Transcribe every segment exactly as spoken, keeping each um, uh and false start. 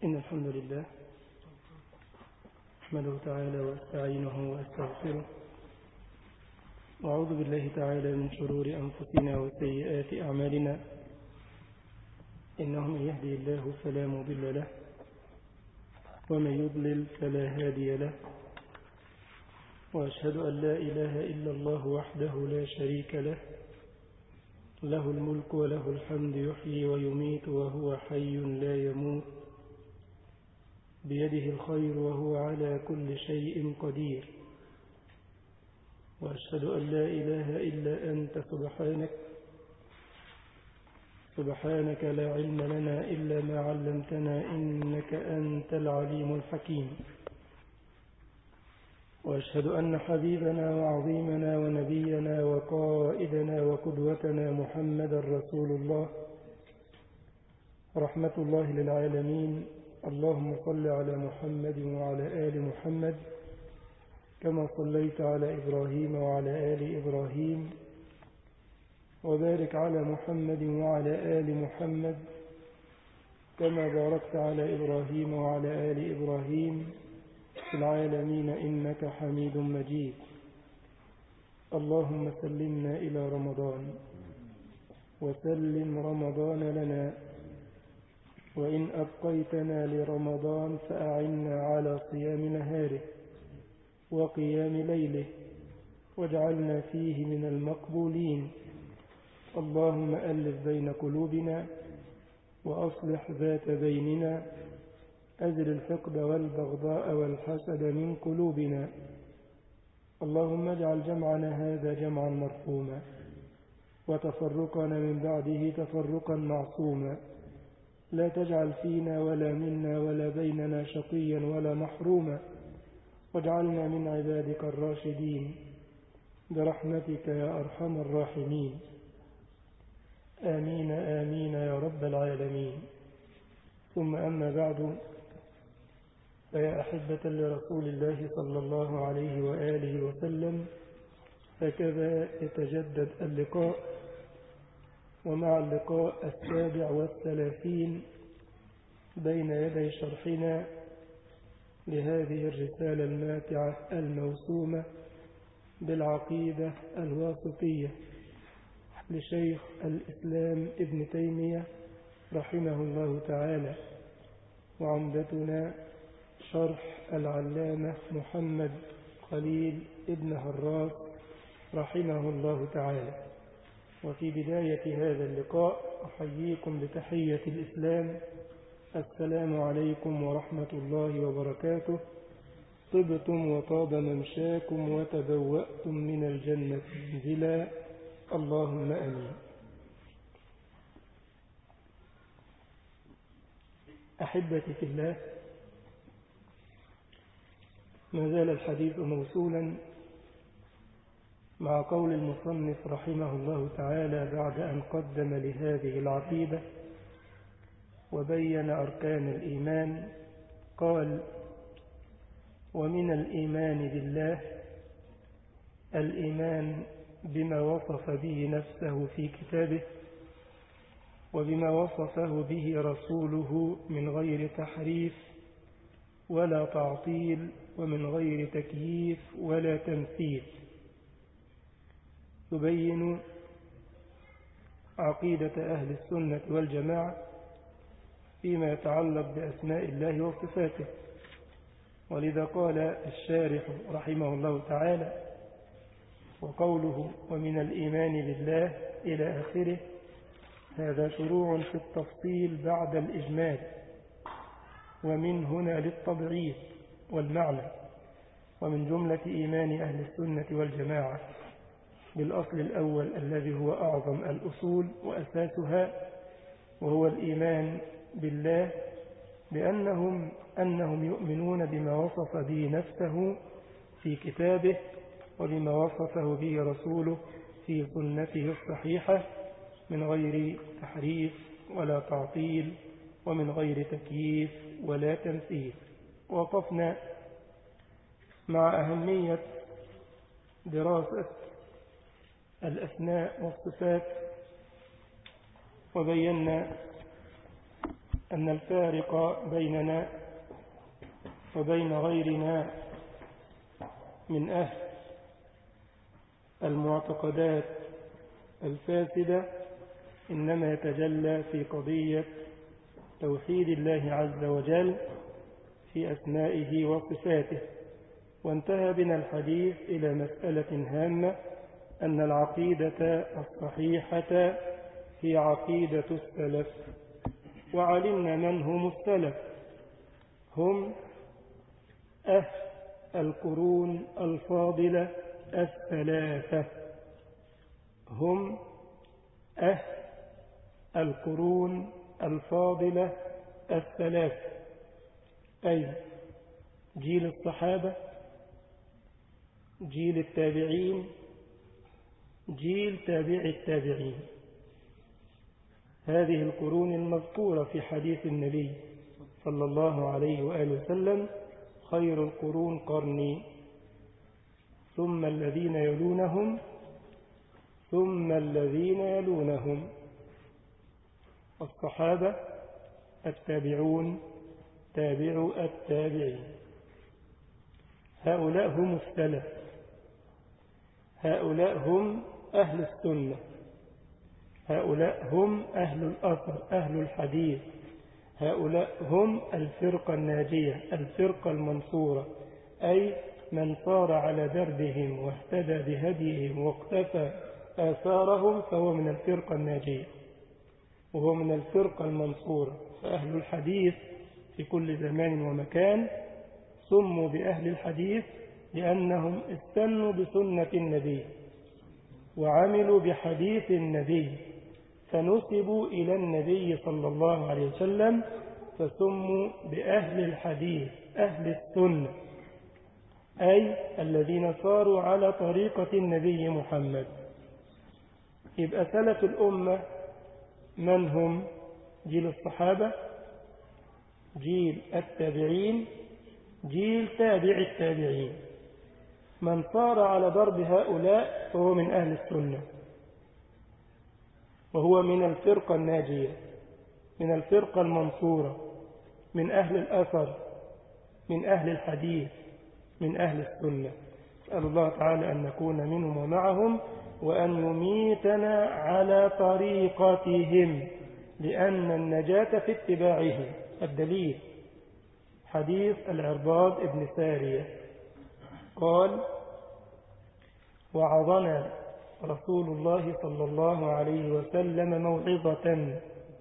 إن الحمد لله أحمده تعالى واستعينه واستغفره وأعوذ بالله تعالى من شرور أنفسنا وسيئات أعمالنا إنه من يهدي الله فلا مضل له ومن يضلل فلا هادي له وأشهد أن لا إله إلا الله وحده لا شريك له له الملك وله الحمد يحيي ويميت وهو حي لا يموت بيده الخير وهو على كل شيء قدير وأشهد أن لا إله إلا أنت سبحانك سبحانك لا علم لنا إلا ما علمتنا إنك أنت العليم الحكيم وأشهد أن حبيبنا وعظيمنا ونبينا وقائدنا وقدوتنا محمد رسول الله رحمة الله للعالمين. اللهم صل على محمد وعلى آل محمد كما صليت على إبراهيم وعلى آل إبراهيم وبارك على محمد وعلى آل محمد كما باركت على إبراهيم وعلى آل إبراهيم في العالمين إنك حميد مجيد. اللهم سلمنا إلى رمضان وسلم رمضان لنا وإن أبقيتنا لرمضان فأعنا على صيام نهاره وقيام ليله واجعلنا فيه من المقبولين. اللهم ألف بين قلوبنا وأصلح ذات بيننا أزل الحقد والبغضاء والحسد من قلوبنا. اللهم اجعل جمعنا هذا جمعا مرحوما وتفرقنا من بعده تفرقا معصوما لا تجعل فينا ولا منا ولا بيننا شقيا ولا محروما واجعلنا من عبادك الراشدين برحمتك يا أرحم الراحمين. آمين آمين يا رب العالمين. ثم أما بعد، فيا أحبة لرسول الله صلى الله عليه وآله وسلم، هكذا يتجدد اللقاء، ومع اللقاء السابع والثلاثين بين يدي شرحنا لهذه الرسالة الماتعة الموسومة بالعقيدة الواسطية لشيخ الإسلام ابن تيمية رحمه الله تعالى، وعمدتنا شرح العلامة محمد خليل ابن هراس رحمه الله تعالى. وفي بداية هذا اللقاء أحييكم بتحية الإسلام، السلام عليكم ورحمة الله وبركاته. طبتم وطاب ممشاكم وتبوأتم من الجنة منزلا، اللهم آمين. أحبتي في الله، ما زال الحديث موصولا مع قول المصنف رحمه الله تعالى بعد أن قدم لهذه العقيدة وبين أركان الإيمان. قال: ومن الإيمان بالله الإيمان بما وصف به نفسه في كتابه وبما وصفه به رسوله من غير تحريف ولا تعطيل ومن غير تكييف ولا تمثيل. يبين عقيدة أهل السنة والجماعة فيما يتعلق بأسماء الله وصفاته. ولذا قال الشارح رحمه الله تعالى: وقوله ومن الإيمان بالله إلى آخره، هذا شروع في التفصيل بعد الإجمال، ومن هنا للتضعيف والمعنى. ومن جملة إيمان أهل السنة والجماعة بالأصل الأول الذي هو أعظم الأصول وأساسها، وهو الإيمان بالله، بأنهم أنهم يؤمنون بما وصف به نفسه في كتابه وبما وصفه به رسوله في سنته الصحيحة من غير تحريف ولا تعطيل ومن غير تكييف ولا تمثيل. وقفنا مع أهمية دراسة الأسماء والصفات، وبينا أن الفارق بيننا وبين غيرنا من أهل المعتقدات الفاسدة إنما يتجلى في قضية توحيد الله عز وجل في أسمائه وصفاته. وانتهى بنا الحديث إلى مسألة هامة، أن العقيدة الصحيحة هي عقيدة السلف. وعلمنا من هم السلف، هم أهل القرون الفاضلة الثلاثة، هم أهل القرون الفاضلة الثلاثة، أي جيل الصحابة، جيل التابعين، جيل تابع التابعين. هذه القرون المذكورة في حديث النبي صلى الله عليه وآله وسلم: خير القرون قرني، ثم الذين يلونهم، ثم الذين يلونهم. الصحابة، التابعون، تابعوا التابعين. هؤلاء هم السلف، هؤلاء هم أهل السنة، هؤلاء هم أهل الأثر، أهل الحديث، هؤلاء هم الفرقة الناجية، الفرقة المنصورة، أي من صار على دربهم واهتدى بهديهم واقتفى آثارهم فهو من الفرقة الناجية وهو من الفرقة المنصورة. فأهل الحديث في كل زمان ومكان سموا بأهل الحديث لأنهم استنوا بسنة النبي وعملوا بحديث النبي فنسبوا إلى النبي صلى الله عليه وسلم فسموا بأهل الحديث، أهل السنة، أي الذين صاروا على طريقة النبي محمد. يبقى سلف الأمة من هم؟ جيل الصحابة، جيل التابعين، جيل تابع التابعين. من صار على ضرب هؤلاء فهو من أهل السنة، وهو من الفرقة الناجية، من الفرقة المنصورة، من أهل الأثر، من أهل الحديث، من أهل السنة. أسأل الله تعالى أن نكون منهم ومعهم، وأن يميتنا على طريقتهم، لأن النجاة في اتباعهم. الدليل حديث العرباض ابن سارية قال: وعظنا رسول الله صلى الله عليه وسلم موعظة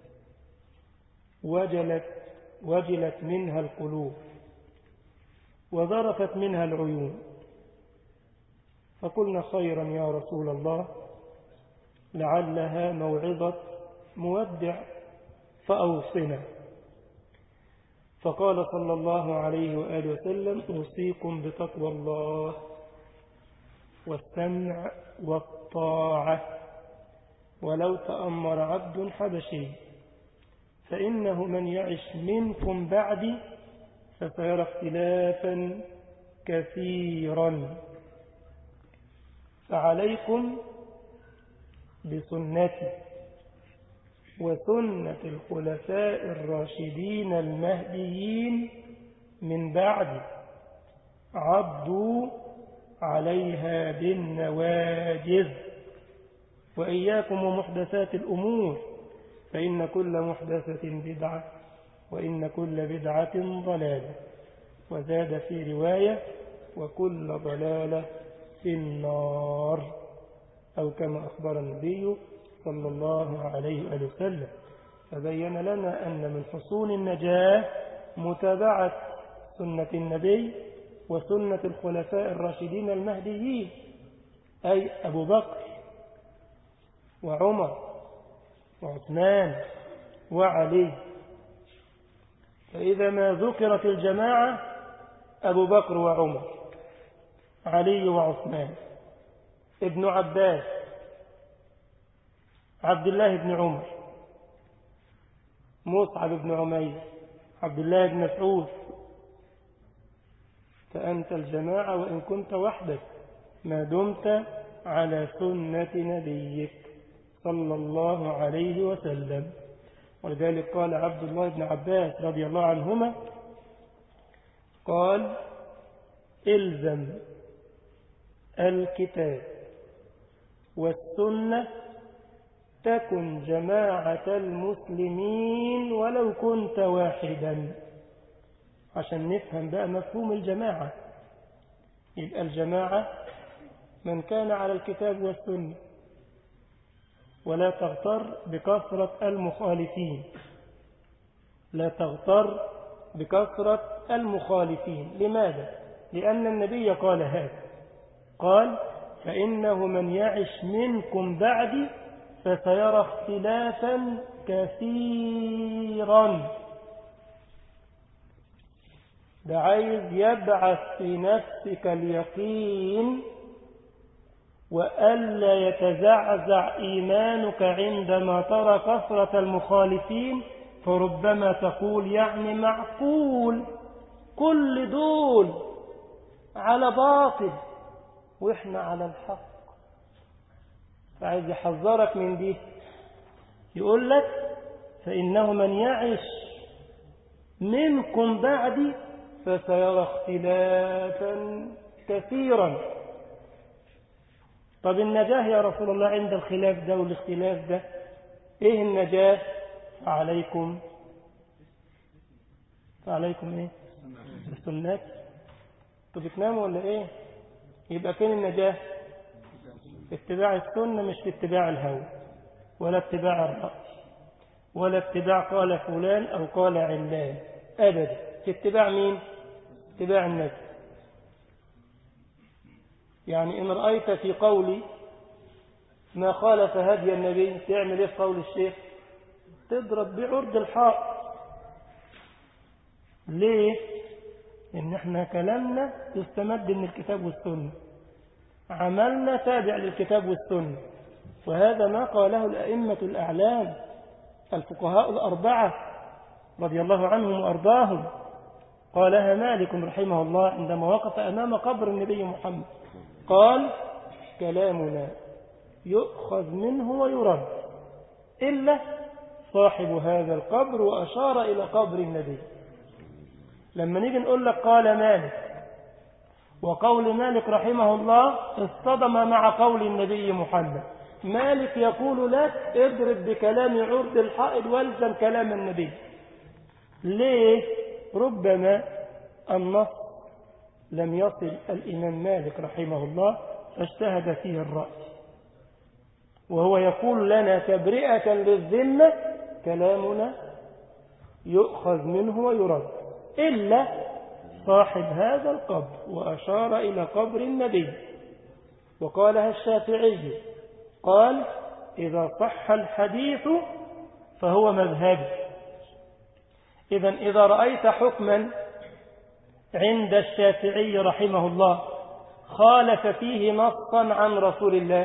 وجلت, وجلت منها القلوب وذرفت منها العيون، فقلنا: خيرا يا رسول الله، لعلها موعظة مودع فأوصنا. فقال صلى الله عليه وآله وسلم: أوصيكم بتقوى الله والسمع والطاعة ولو تأمر عبد حبشي، فإنه من يعش منكم بعدي فسيرى اختلافا كثيرا، فعليكم بسنتي وسنة الخلفاء الراشدين المهديين من بعد، عضوا عليها بالنواجذ، وإياكم ومحدثات الأمور، فإن كل محدثة بدعة وإن كل بدعة ضلالة. وزاد في رواية: وكل ضلالة في النار، أو كما أخبر النبي صلى الله عليه وآله وسلم. فبين لنا أن من حصول النجاة متابعة سنة النبي وسنة الخلفاء الراشدين المهديين، أي أبو بكر وعمر وعثمان وعلي. فإذا ما ذكرت الجماعة أبو بكر وعمر، علي وعثمان، ابن عباس، عبد الله بن عمر، مصعب بن عمير، عبد الله بن مسعود، فأنت الجماعة وإن كنت وحدك ما دمت على سنة نبيك صلى الله عليه وسلم. ولذلك قال عبد الله بن عباس رضي الله عنهما قال إلزم الكتاب والسنة تكن جماعة المسلمين ولو كنت واحدا. عشان نفهم بقى مفهوم الجماعة، يبقى الجماعة من كان على الكتاب والسنة، ولا تغتر بكثرة المخالفين، لا تغتر بكثرة المخالفين. لماذا؟ لأن النبي قال هذا، قال فإنه من يعش منكم بعدي فسيرى اختلافا كثيرا. ده عايز يبعث في نفسك اليقين وألا يتزعزع إيمانك عندما ترى كثرة المخالفين، فربما تقول يعني معقول كل دول على باطل وإحنا على الحق. فعايز يحذرك من دي، يقول لك فإنه من يعش منكم بعدي فسيرى اختلافا كثيرا. طب النجاة يا رسول الله عند الخلاف ده والاختلاف ده ايه النجاة؟ فعليكم فعليكم ايه؟ السنات. طب بتناموا ولا ايه؟ يبقى فين النجاة؟ اتباع السنة، مش في اتباع الهوى ولا اتباع الرأي ولا اتباع قال فلان أو قال علان، أبدا. في اتباع مين؟ اتباع النبي. يعني إن رأيت في قولي ما خالف هدي النبي تعمل ايه في قول الشيخ؟ تضرب بعرض الحائط. ليه؟ إن احنا كلامنا يستمد من الكتاب والسنة، عملنا تابع للكتاب والسنة، وهذا ما قاله الأئمة الأعلام الفقهاء الأربعة رضي الله عنهم وأرضاهم. قالها مالك رحمه الله عندما وقف أمام قبر النبي محمد، قال كلامنا يؤخذ منه ويرد إلا صاحب هذا القبر، وأشار إلى قبر النبي. لما نيجي نقول لك قال مالك، وقول مالك رحمه الله اصطدم مع قول النبي محمد، مالك يقول لك اضرب بكلام عرض الحائط والزم كلام النبي. ليه؟ ربما النص لم يصل الإمام مالك رحمه الله فاجتهد فيه الرأي، وهو يقول لنا تبرئة للذمة كلامنا يؤخذ منه ويرد إلا صاحب هذا القبر، وأشار إلى قبر النبي. وقالها الشافعي، قال إذا صح الحديث فهو مذهبي. إذا إذا رأيت حكما عند الشافعي رحمه الله خالف فيه نصا عن رسول الله،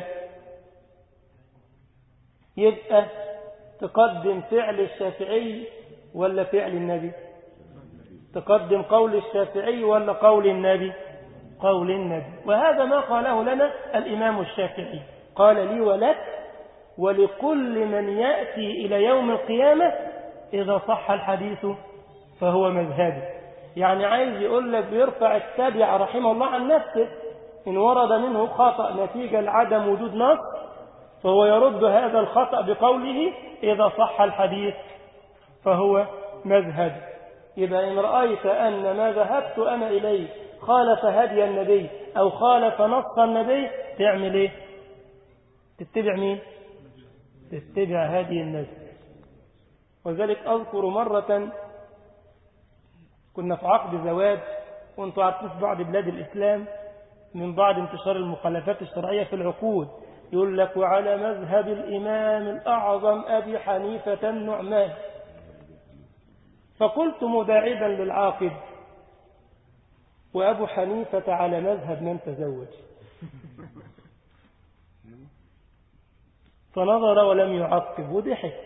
يبقى تقدم فعل الشافعي ولا فعل النبي؟ تقدم قول الشافعي ولا قول النبي؟ قول النبي. وهذا ما قاله لنا الإمام الشافعي، قال لي ولك ولكل من يأتي إلى يوم القيامة إذا صح الحديث فهو مذهبي. يعني عايز يقول لك بيرفع التابع رحمه الله عن نفسه، إن ورد منه خطأ نتيجة لعدم وجود نص فهو يرد هذا الخطأ بقوله إذا صح الحديث فهو مذهبي. يبقى إن رأيت أن ما ذهبت أنا إليه خالف هدي النبي أو خالف نص النبي تعمل إيه؟ تتبع مين؟ تتبع هدي النبي. وذلك أذكر مرة كنا في عقد زواج، وانتوا عارفين في بعض بلاد الإسلام من بعد انتشار المخالفات الشرعية في العقود يقول لك وعلى مذهب الإمام الأعظم أبي حنيفة النعمان. فقلت مداعبا للعاقد وأبو حنيفة على مذهب من تزوج؟ فنظر ولم يعقب وضحك.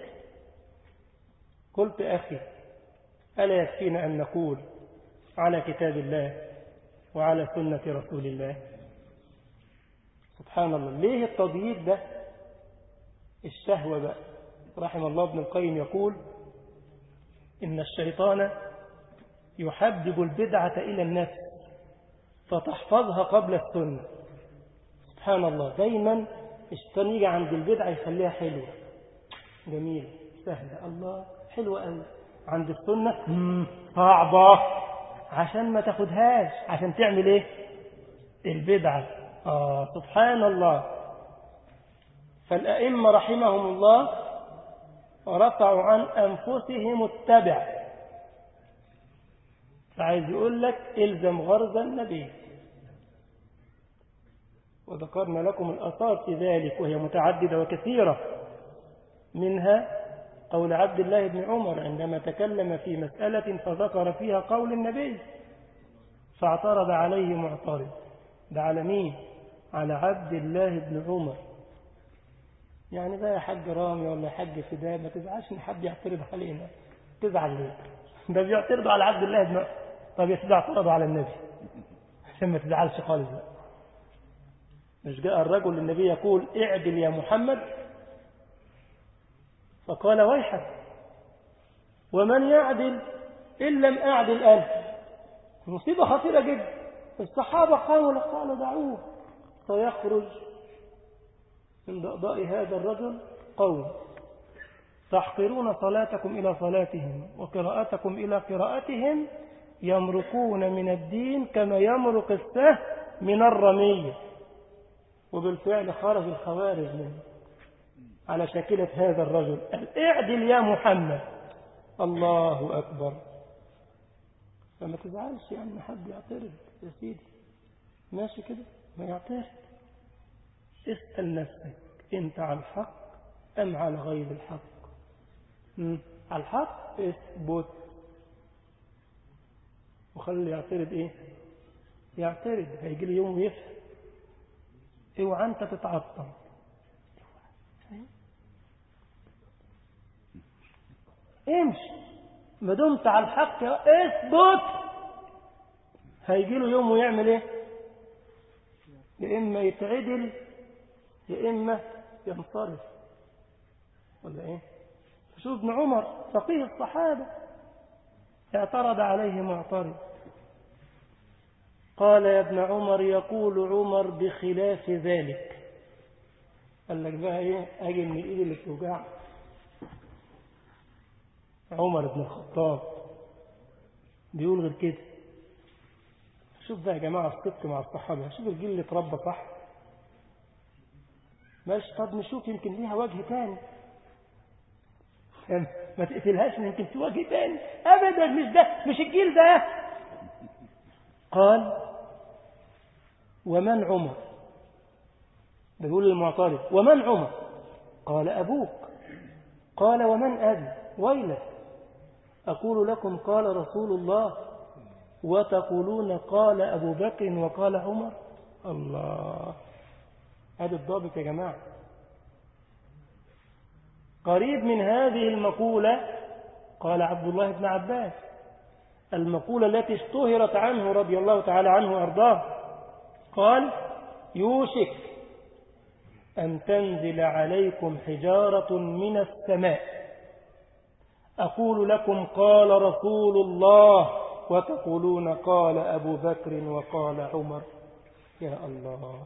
قلت أخي ألا يكفينا أن نقول على كتاب الله وعلى سنة رسول الله؟ سبحان الله، ليه التضييق ده؟ الشهوة بقى. رحم الله ابن القيم يقول إن الشيطان يحبب البدعة إلى النفس فتحفظها قبل السنة. سبحان الله، دايما الشيطان يجي عند البدعة يخليها حلوة جميلة سهلة، الله حلوة قوي. عند السنة صعبة عشان ما تاخدهاش، عشان تعمل ايه؟ البدعة. آه سبحان الله. فالأئمة رحمهم الله رفعوا عن أنفسهم التبع، فعايز يقول لك إلزم غرز النبي. وذكرنا لكم الآثار في ذلك وهي متعددة وكثيرة، منها قول عبد الله بن عمر عندما تكلم في مسألة فذكر فيها قول النبي فاعترض عليه معترض. ده على مين؟ على عبد الله بن عمر. يعني بقى يا حاج رامي ولا يا حاج فداء ما تزعلش ان حد يعترض علينا، تزعل ليه؟ ده بيعترضوا على عبد الله بن عمر. طب يا سيدي اعترضوا على النبي عشان ما تزعلش خالص بقى. مش جاء الرجل للنبي يقول اعدل يا محمد، فقال ويحك ومن يعدل إن لم أعدل أنا؟ مصيبة خطيرة جدا. الصحابة قالوا قالوا دعوه سيخرج من ضأضاء هذا الرجل قوم تحقرون صلاتكم إلى صلاتهم وقراءتكم إلى قراءتهم يمرقون من الدين كما يمرق السهم من الرمية. وبالفعل خرج الخوارج منه على شاكلة هذا الرجل، اعدل يا محمد. الله أكبر. فما تزعلش يعني حد يعترض يا سيدي، ماشي كده ما يعترض. اسأل نفسك انت على الحق أم على غير الحق؟ مم. على الحق اثبت وخلي يعترض ايه يعترض. هيجي لي يوم يفهم. اوعى انت تتعطل، امشي ما دمت على الحق اثبت. هيجي له يوم ويعمل ايه؟ يا اما يتعدل يا اما ينصرف، ولا ايه؟ شوف ابن عمر فقيه الصحابه اعترض عليه معترض قال يا ابن عمر يقول عمر بخلاف ذلك. قال لك بقى ايه؟ اجي من الايد اللي بتوجع. عمر بن الخطاب بيقول غير كده. شوف بقى يا جماعة الصدق مع الصحابة، شوف الجيل اللي اتربى صح. ماشي طب نشوف يمكن ليها وجه تاني، ما تقفلهاش يمكن في وجه تاني. ابدا مش ده، مش الجيل ده. قال ومن عمر؟ بيقول للمعترض ومن عمر؟ قال أبوك. قال ومن أبي؟ ويلك أقول لكم قال رسول الله وتقولون قال أبو بكر وقال عمر. الله، هذا الضابط يا جماعة. قريب من هذه المقولة قال عبد الله بن عباس، المقولة التي اشتهرت عنه رضي الله تعالى عنه وأرضاه، قال يوشك أن تنزل عليكم حجارة من السماء أقول لكم قال رسول الله وتقولون قال أبو بكر وقال عمر. يا الله.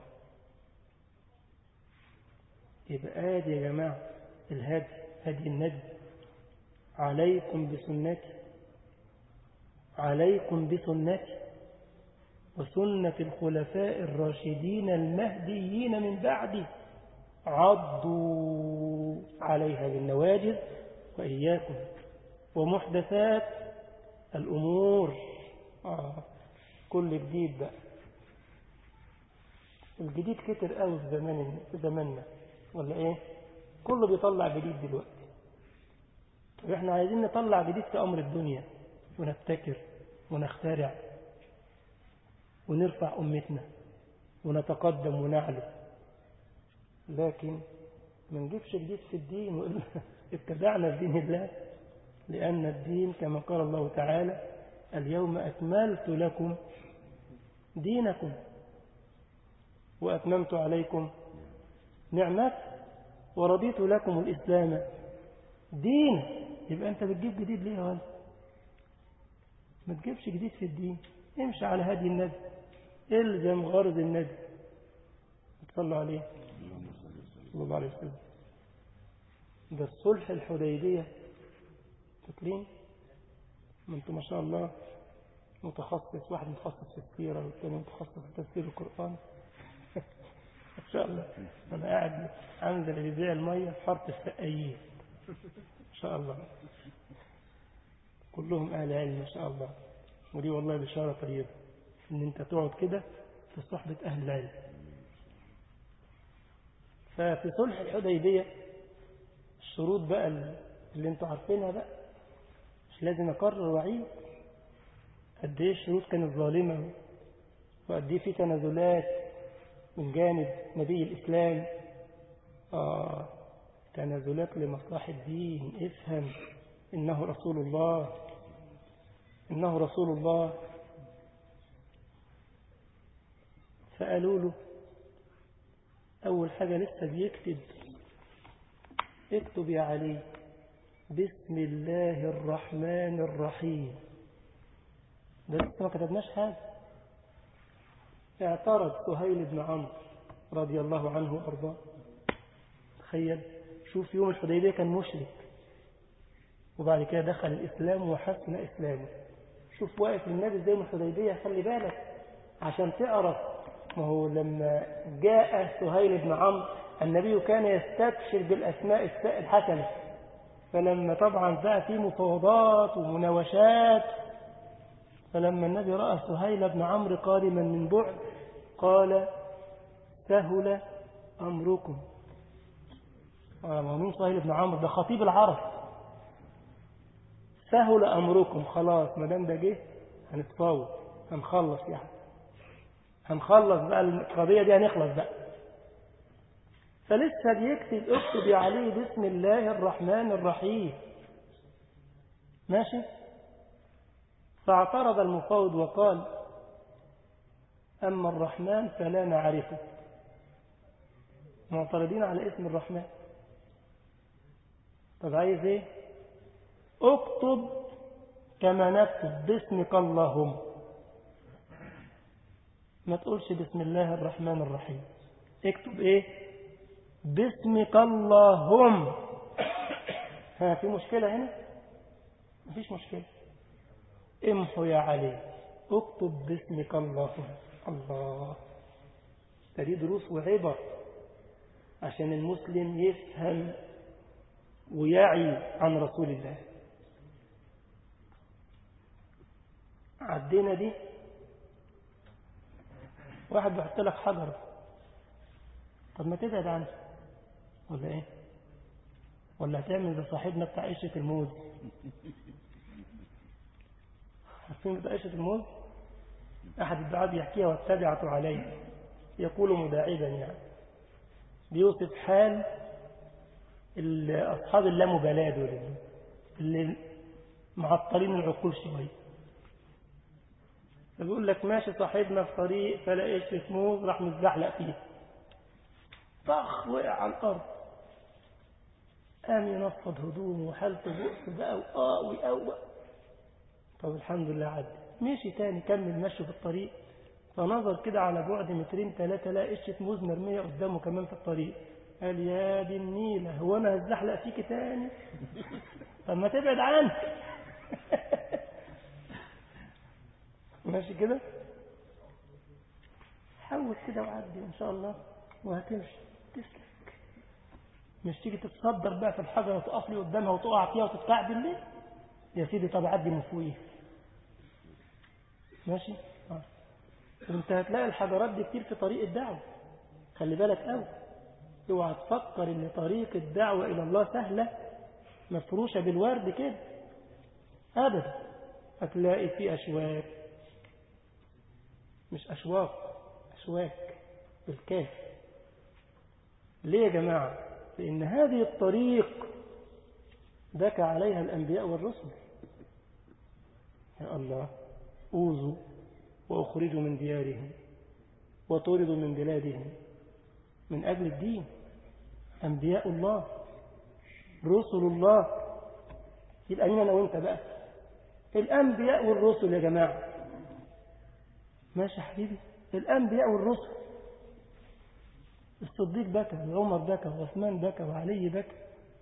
يبقى آدي يا جماعة الهدي، هدي النبي. عليكم بسنتي، عليكم بسنتي وسنة الخلفاء الراشدين المهديين من بعدي، عضوا عليها بالنواجذ وإياكم ومحدثات الأمور. آه. كل جديد بقى، الجديد كتر قوي في زمان في زماننا، ولا ايه؟ كله بيطلع جديد دلوقتي. طب احنا عايزين نطلع جديد في أمر الدنيا ونبتكر ونخترع ونرفع أمتنا ونتقدم ونعلو، لكن ما نجيبش جديد في الدين وإلا ابتدعنا في دين الله. لأن الدين كما قال الله تعالى اليوم أكملت لكم دينكم وأتممت عليكم نعمتي ورضيت لكم الإسلام دين. يبقى أنت بتجيب جديد ليه يا ولد؟ ما تجيبش جديد في الدين، امشي على هدي النبي، الزم غرض النبي. صلوا عليه صلى الله عليه وسلم. ده الصلح الحديبية، فاكرين؟ ما انتم ما شاء الله متخصص، واحد متخصص في السيرة والثاني متخصص في تفسير القرآن. ان شاء الله انا قاعد عند اللي بيبيع الميه في حاره السقايين ان شاء الله، كلهم اهل علم ما شاء الله. ودي والله بشاره طيبه ان انت تقعد كده في صحبه اهل العلم. ففي صلح الحديبيه الشروط بقى اللي انتوا عارفينها بقى، مش لازم اكرر وعيد قد ايه الشروط كانت ظالمه، وقد ايه في تنازلات من جانب نبي الإسلام. آه تنازلات لمصلحة الدين. افهم إنه رسول الله، إنه رسول الله. فقالوا له أول حاجة لسه بيكتب، اكتب يا علي بسم الله الرحمن الرحيم. ده لسه ما كتبناش حاجة. اعترض سهيل بن عمرو رضي الله عنه وارضاه. تخيل، شوف يوم الحديبية كان مشرك وبعد كده دخل الإسلام وحسن إسلامه. شوف واقف للنبي زي يوم الحديبية. خلي بالك عشان تعرف، ما هو لما جاء سهيل بن عمرو النبي كان يستبشر بالأسماء الحسنة، فلما طبعا بقى في مفاوضات ومناوشات، فلما النبي رأى سهيل بن عمرو قادما من بعد قال سهل أمركم. مين سهيل بن عمرو؟ ده خطيب العرب. سهل أمركم، خلاص ما دام ده جه هنتفاوض، هنخلص يعني، هنخلص بقى القضية دي، هنخلص بقى. فلسه بيكتب اكتب يا علي بسم الله الرحمن الرحيم. ماشي. فاعترض المفاوض وقال أما الرحمن فلا نعرفه. معترضين على اسم الرحمن. طب عايز ايه؟ اكتب كما نكتب باسمك اللهم، ما تقولش بسم الله الرحمن الرحيم. اكتب ايه؟ باسمك اللهم. ها في مشكلة هنا؟ مفيش مشكلة. امحو يا علي اكتب باسمك اللهم. الله، تريد دروس وعبر عشان المسلم يفهم ويعي عن رسول الله. عدينا دي. واحد بيحط لك حجر، طب ما تبعد عنه ولا ايه؟ ولا هتعمل زي صاحبنا بتاع قشة الموز؟ عارفين بتاع قشة الموز؟ احد الدعاة بيحكيها واتبعته عليه، يقول مداعبا يعني، بيوصف حال أصحاب اللامبالاة دول اللي معطلين العقول شوية. فبيقول لك ماشي صاحبنا في طريق فلا قشة موز، راح متزحلق فيه، طخ وقع على الأرض، قام ينفض هدومه وحالته بؤس بقى وآه ويقوى. طب الحمد لله عدى. مشي تاني كمل مشي في الطريق، فنظر كده على بعد مترين ثلاثة لا قشة موز مرمية قدامه كمان في الطريق. قال يا دي النيلة، هو أنا هزحلق فيك تاني؟ طب ما تبعد عنك. ماشي كده، حاول كده وعدي إن شاء الله وهتمشي تسلك. مش تيجي تتصدر بقى في الحجرة وتقف لي قدامها وتقع فيها وتتكعبل ليه يا سيدي؟ طب عدي من فوقيه. ماشي. آه. انت هتلاقي الحجرات دي كتير في طريق الدعوة، خلي بالك قوي. اوعى تفكر ان طريق الدعوة الى الله سهلة مفروشة بالورد كده ابدا. هتلاقي في اشواك، مش اشواق، اشواك بالكاف. ليه يا جماعة؟ لان هذه الطريق بكى عليها الانبياء والرسل. يا الله، اوذوا واخرجوا من ديارهم وطردوا من بلادهم من أجل الدين. أنبياء الله رسل الله. يبقى مين أنا وإنت بقى؟ الأنبياء والرسل يا جماعة. ماشي يا حبيبي، الأنبياء والرسل. الصديق بكى وعمر بكى وعثمان بكى وعلي بكى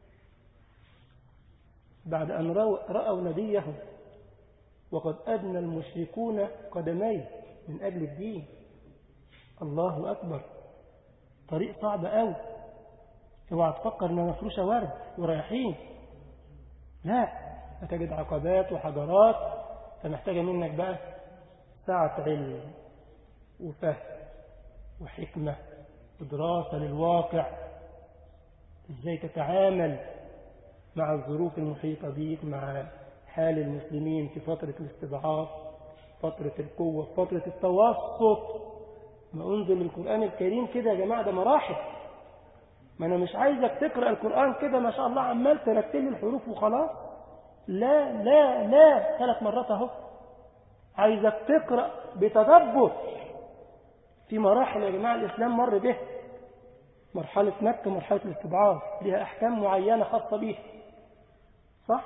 بعد أن رأوا نبيهم وقد أدنى المشركون قدميه من أجل الدين. الله أكبر، طريق صعب قوي. اوعى تفكر انها مفروشة ورد ورايحين، لا، هتجد عقبات وحجرات، فمحتاجة منك بقى سعة علم وفهم وحكمة ودراسة للواقع، ازاي تتعامل مع الظروف المحيطة بيك، مع حال المسلمين في فترة الاستضعاف، فترة القوة، فترة التوسط. ما أنزل القرآن الكريم كده يا جماعة، ده مراحل. ما أنا مش عايزك تقرأ القرآن كده ما شاء الله عمال ترتل الحروف وخلاص، لا لا لا، ثلاث مرات اهو. عايزك تقرأ بتدبر. في مراحل يا جماعة الإسلام مر به. مرحلة مكة، مرحلة الاستضعاف، لها أحكام معينة خاصة بيها، صح؟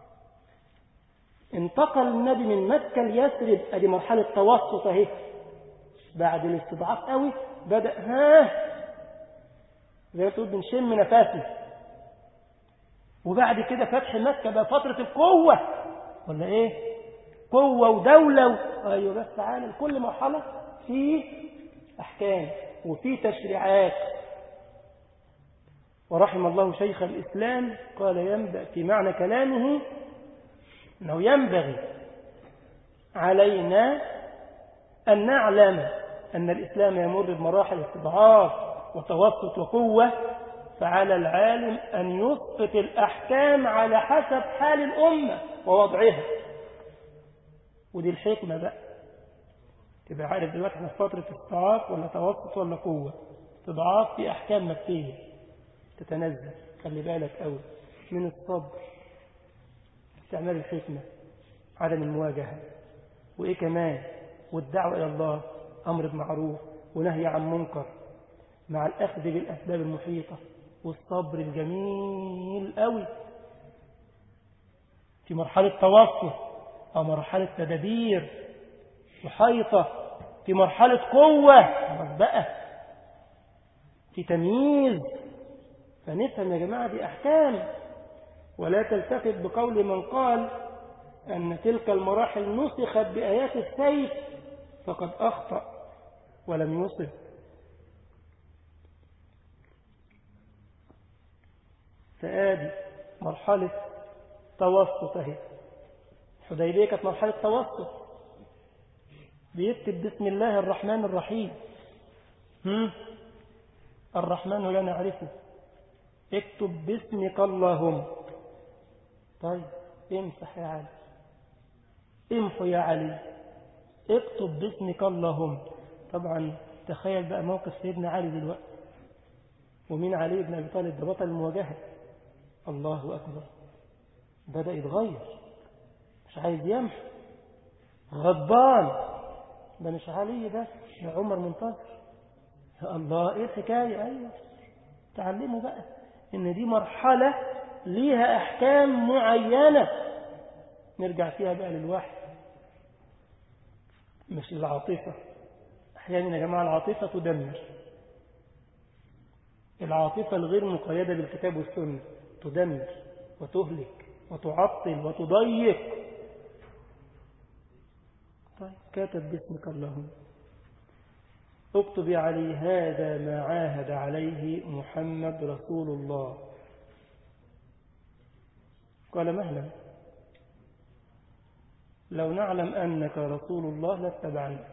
انتقل النبي من مكة ليثرب، ادي مرحلة توسط اهي. بعد الاستضعاف قوي بدأ ها زي ما تقول بنشم نفسي. وبعد كده فتح مكة بقى فترة القوة، ولا ايه؟ قوة ودولة و... ايوه بس تعالى، كل مرحلة فيه احكام وفيه تشريعات. ورحم الله شيخ الإسلام قال ينبغي في معنى كلامه أنه ينبغي علينا أن نعلم أن الإسلام يمر بمراحل استضعاف وتوسط وقوة، فعلى العالم أن يسقط الأحكام على حسب حال الأمة ووضعها. ودي الحكمة بقى، تبقى عارف دلوقتي احنا في فترة استضعاف ولا توسط ولا قوة. استضعاف في أحكام مكية تتنزل، خلي بالك قوي من الصبر، استعمال الحكمة، عدم المواجهة، وإيه كمان، والدعوة إلى الله، أمر بمعروف ونهي عن منكر، مع الأخذ بالأسباب المحيطة، والصبر الجميل قوي. في مرحلة توسط أو مرحلة تدبير وحيطة، في مرحلة قوة بقى في تمييز. فنفهم يا جماعة دي أحكام، ولا تلتفت بقول من قال أن تلك المراحل نسخت بآيات السيف فقد أخطأ ولم يصب. فآدي مرحلة توسط اهي. الحديبية كانت مرحلة توسط، بيكتب بسم الله الرحمن الرحيم. هم؟ الرحمن لا نعرفه، اكتب باسمك اللهم. طيب امسح يا علي، امحو يا علي، اكتب باسمك اللهم. طبعا تخيل بقى موقف سيدنا علي دلوقتي، ومين علي بن أبي طالب؟ ده بطل المواجهة. الله أكبر، بدأ يتغير، مش عايز يمحو، غضبان. ده مش علي بس، ده عمر منتصر. يا الله، ايه الحكاية؟ ايوه تعلموا بقى ان دي مرحلة ليها احكام معينة نرجع فيها بقى للوحي، مش العاطفة. احيانا يا جماعة العاطفة تدمر، العاطفة الغير مقيدة بالكتاب والسنة تدمر وتهلك وتعطل وتضيق. طيب كاتب باسمك اللهم، اكتب يا علي هذا ما عاهد عليه محمد رسول الله. قال مهلا، لو نعلم أنك رسول الله لاتبعناك.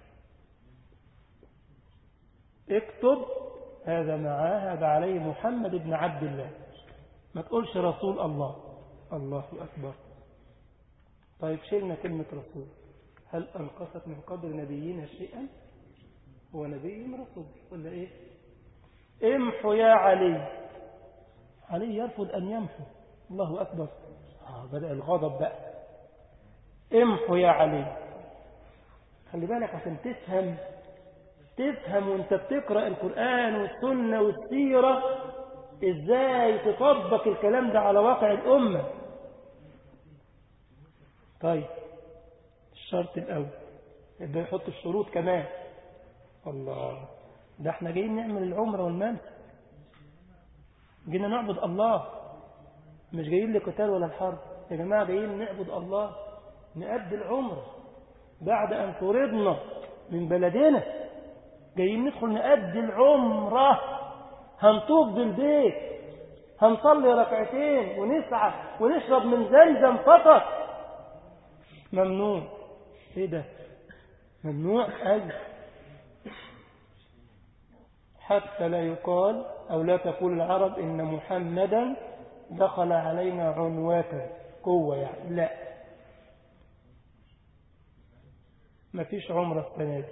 اكتب هذا ما عاهد عليه محمد بن عبد الله، ما تقولش رسول الله. الله أكبر. طيب شلنا كلمة رسول، هل أنقصت من قدر نبينا شيئا؟ هو نبي رسول ولا إيه؟ امحو يا علي. علي يرفض أن يمحو. الله أكبر. آه بدأ الغضب بقى. امحو يا علي. خلي بالك عشان تفهم تفهم وانت بتقرأ القرآن والسنة والسيرة ازاي تطبق الكلام ده على واقع الأمة. طيب الشرط الأول يبدأ يحط الشروط كمان. الله، ده احنا جايين نعمل العمرة والمنسك، جينا نعبد الله، مش جايين لقتال ولا الحرب يا جماعة، جايين نعبد الله، نأدي العمرة بعد أن طردنا من بلدنا، جايين ندخل نأدي العمرة، هنطوف بالبيت، هنصلي ركعتين ونسعى ونشرب من زمزم فقط. ممنوع. ايه ده؟ ممنوع أجل حتى لا يقال أو لا تقول العرب إن محمدا دخل علينا عنوة قوة، يعني لا، ما فيش عمرة السنة دي،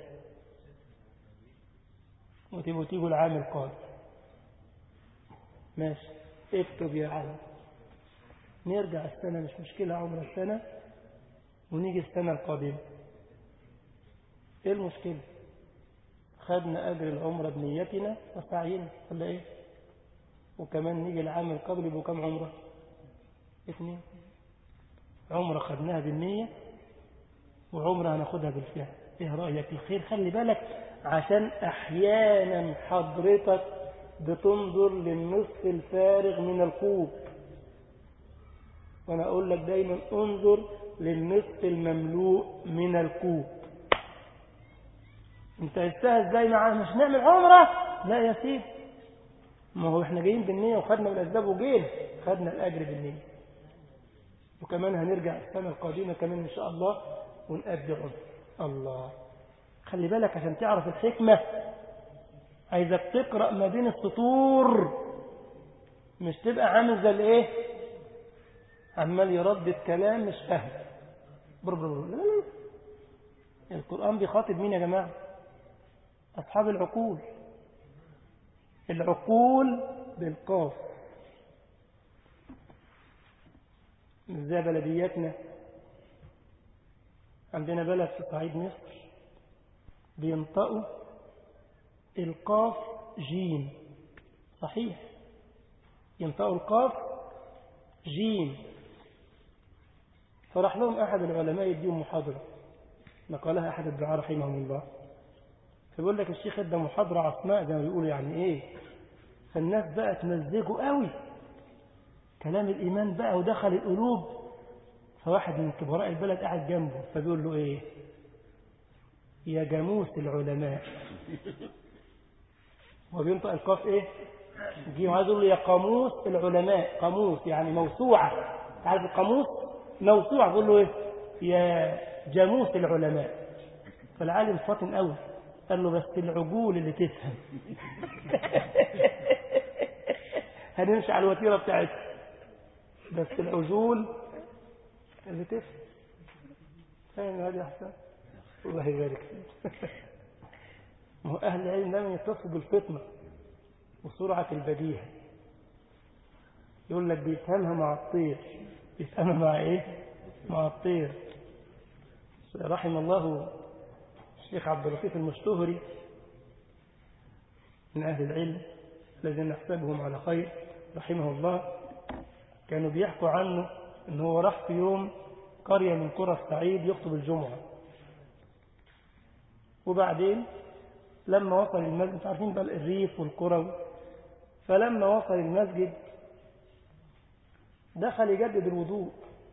وتبقوا تيجوا العام القادم. ماشي، اكتب يا عم، نرجع السنة مش مشكلة، عمرة السنة ونيجي السنة القادمة، ايه المشكلة؟ خدنا أجر العمرة بنيتنا وسعينا ولا ايه؟ وكمان نيجي العام القادم يبقوا كم عمرة؟ اثنين. عمرة خدناها بالنية وعمرة هناخدها بالفعل. ايه رأيك؟ الخير خلي بالك، عشان احيانا حضرتك بتنظر للنصف الفارغ من الكوب، وانا اقول لك دايما انظر للنصف المملوء من الكوب. انت استاذ ازاي معاه مش نعمل عمرة؟ لا يا سيدي، ما هو احنا جايين بالنية وخدنا بالاسباب وجينا خدنا الاجر بالنية، وكمان هنرجع السنة القادمة كمان ان شاء الله ونأدي عمرة. الله، خلي بالك عشان تعرف الحكمة، عايزك تقرأ ما بين السطور، مش تبقى عامل زي الايه، عمال يردد كلام مش فاهم. لا لا، القرآن بيخاطب مين يا جماعة؟ أصحاب العقول. العقول بالقاف، مش زي بلدياتنا. عندنا بلد في صعيد مصر بينطقوا القاف جيم، صحيح، ينطقوا القاف جيم. فراح لهم أحد العلماء يديهم محاضرة، نقلها أحد الدعاء رحمهم الله، فيقول لك الشيخ ادى محاضرة عصماء زي ما بيقولوا يعني إيه، فالناس بقى تمزجوا قوي، كلام الإيمان بقى ودخل القلوب. فواحد من كبراء البلد قاعد جنبه فبيقول له إيه، يا جاموس العلماء. وبينطق القاف إيه، جيم، عايز يقول له يا قاموس العلماء، قاموس يعني موسوعة، عارف القاموس موسوعة، بيقول له إيه، يا جاموس العلماء. فالعالم فاطن قوي قال له بس العجول اللي تفهم. هنمشي على الوتيرة بتاعتها، بس العجول اللي تفهم. فاهم هذا أحسن؟ الله يبارك فيك. ما هو أهل العلم دائما يتصفوا بالفطنة وسرعة البديهة، يقول لك بيفهمها مع الطير، بيفهمها مع إيه؟ مع الطير. رحم الله الشيخ عبد اللطيف المشتهري من أهل العلم الذين نحسبهم على خير رحمه الله، كانوا بيحكوا عنه أنه هو راح في يوم قرية من قرى الصعيد يخطب الجمعة، وبعدين لما وصل المسجد، عارفين بقى الريف والقرى، فلما وصل المسجد دخل يجدد الوضوء،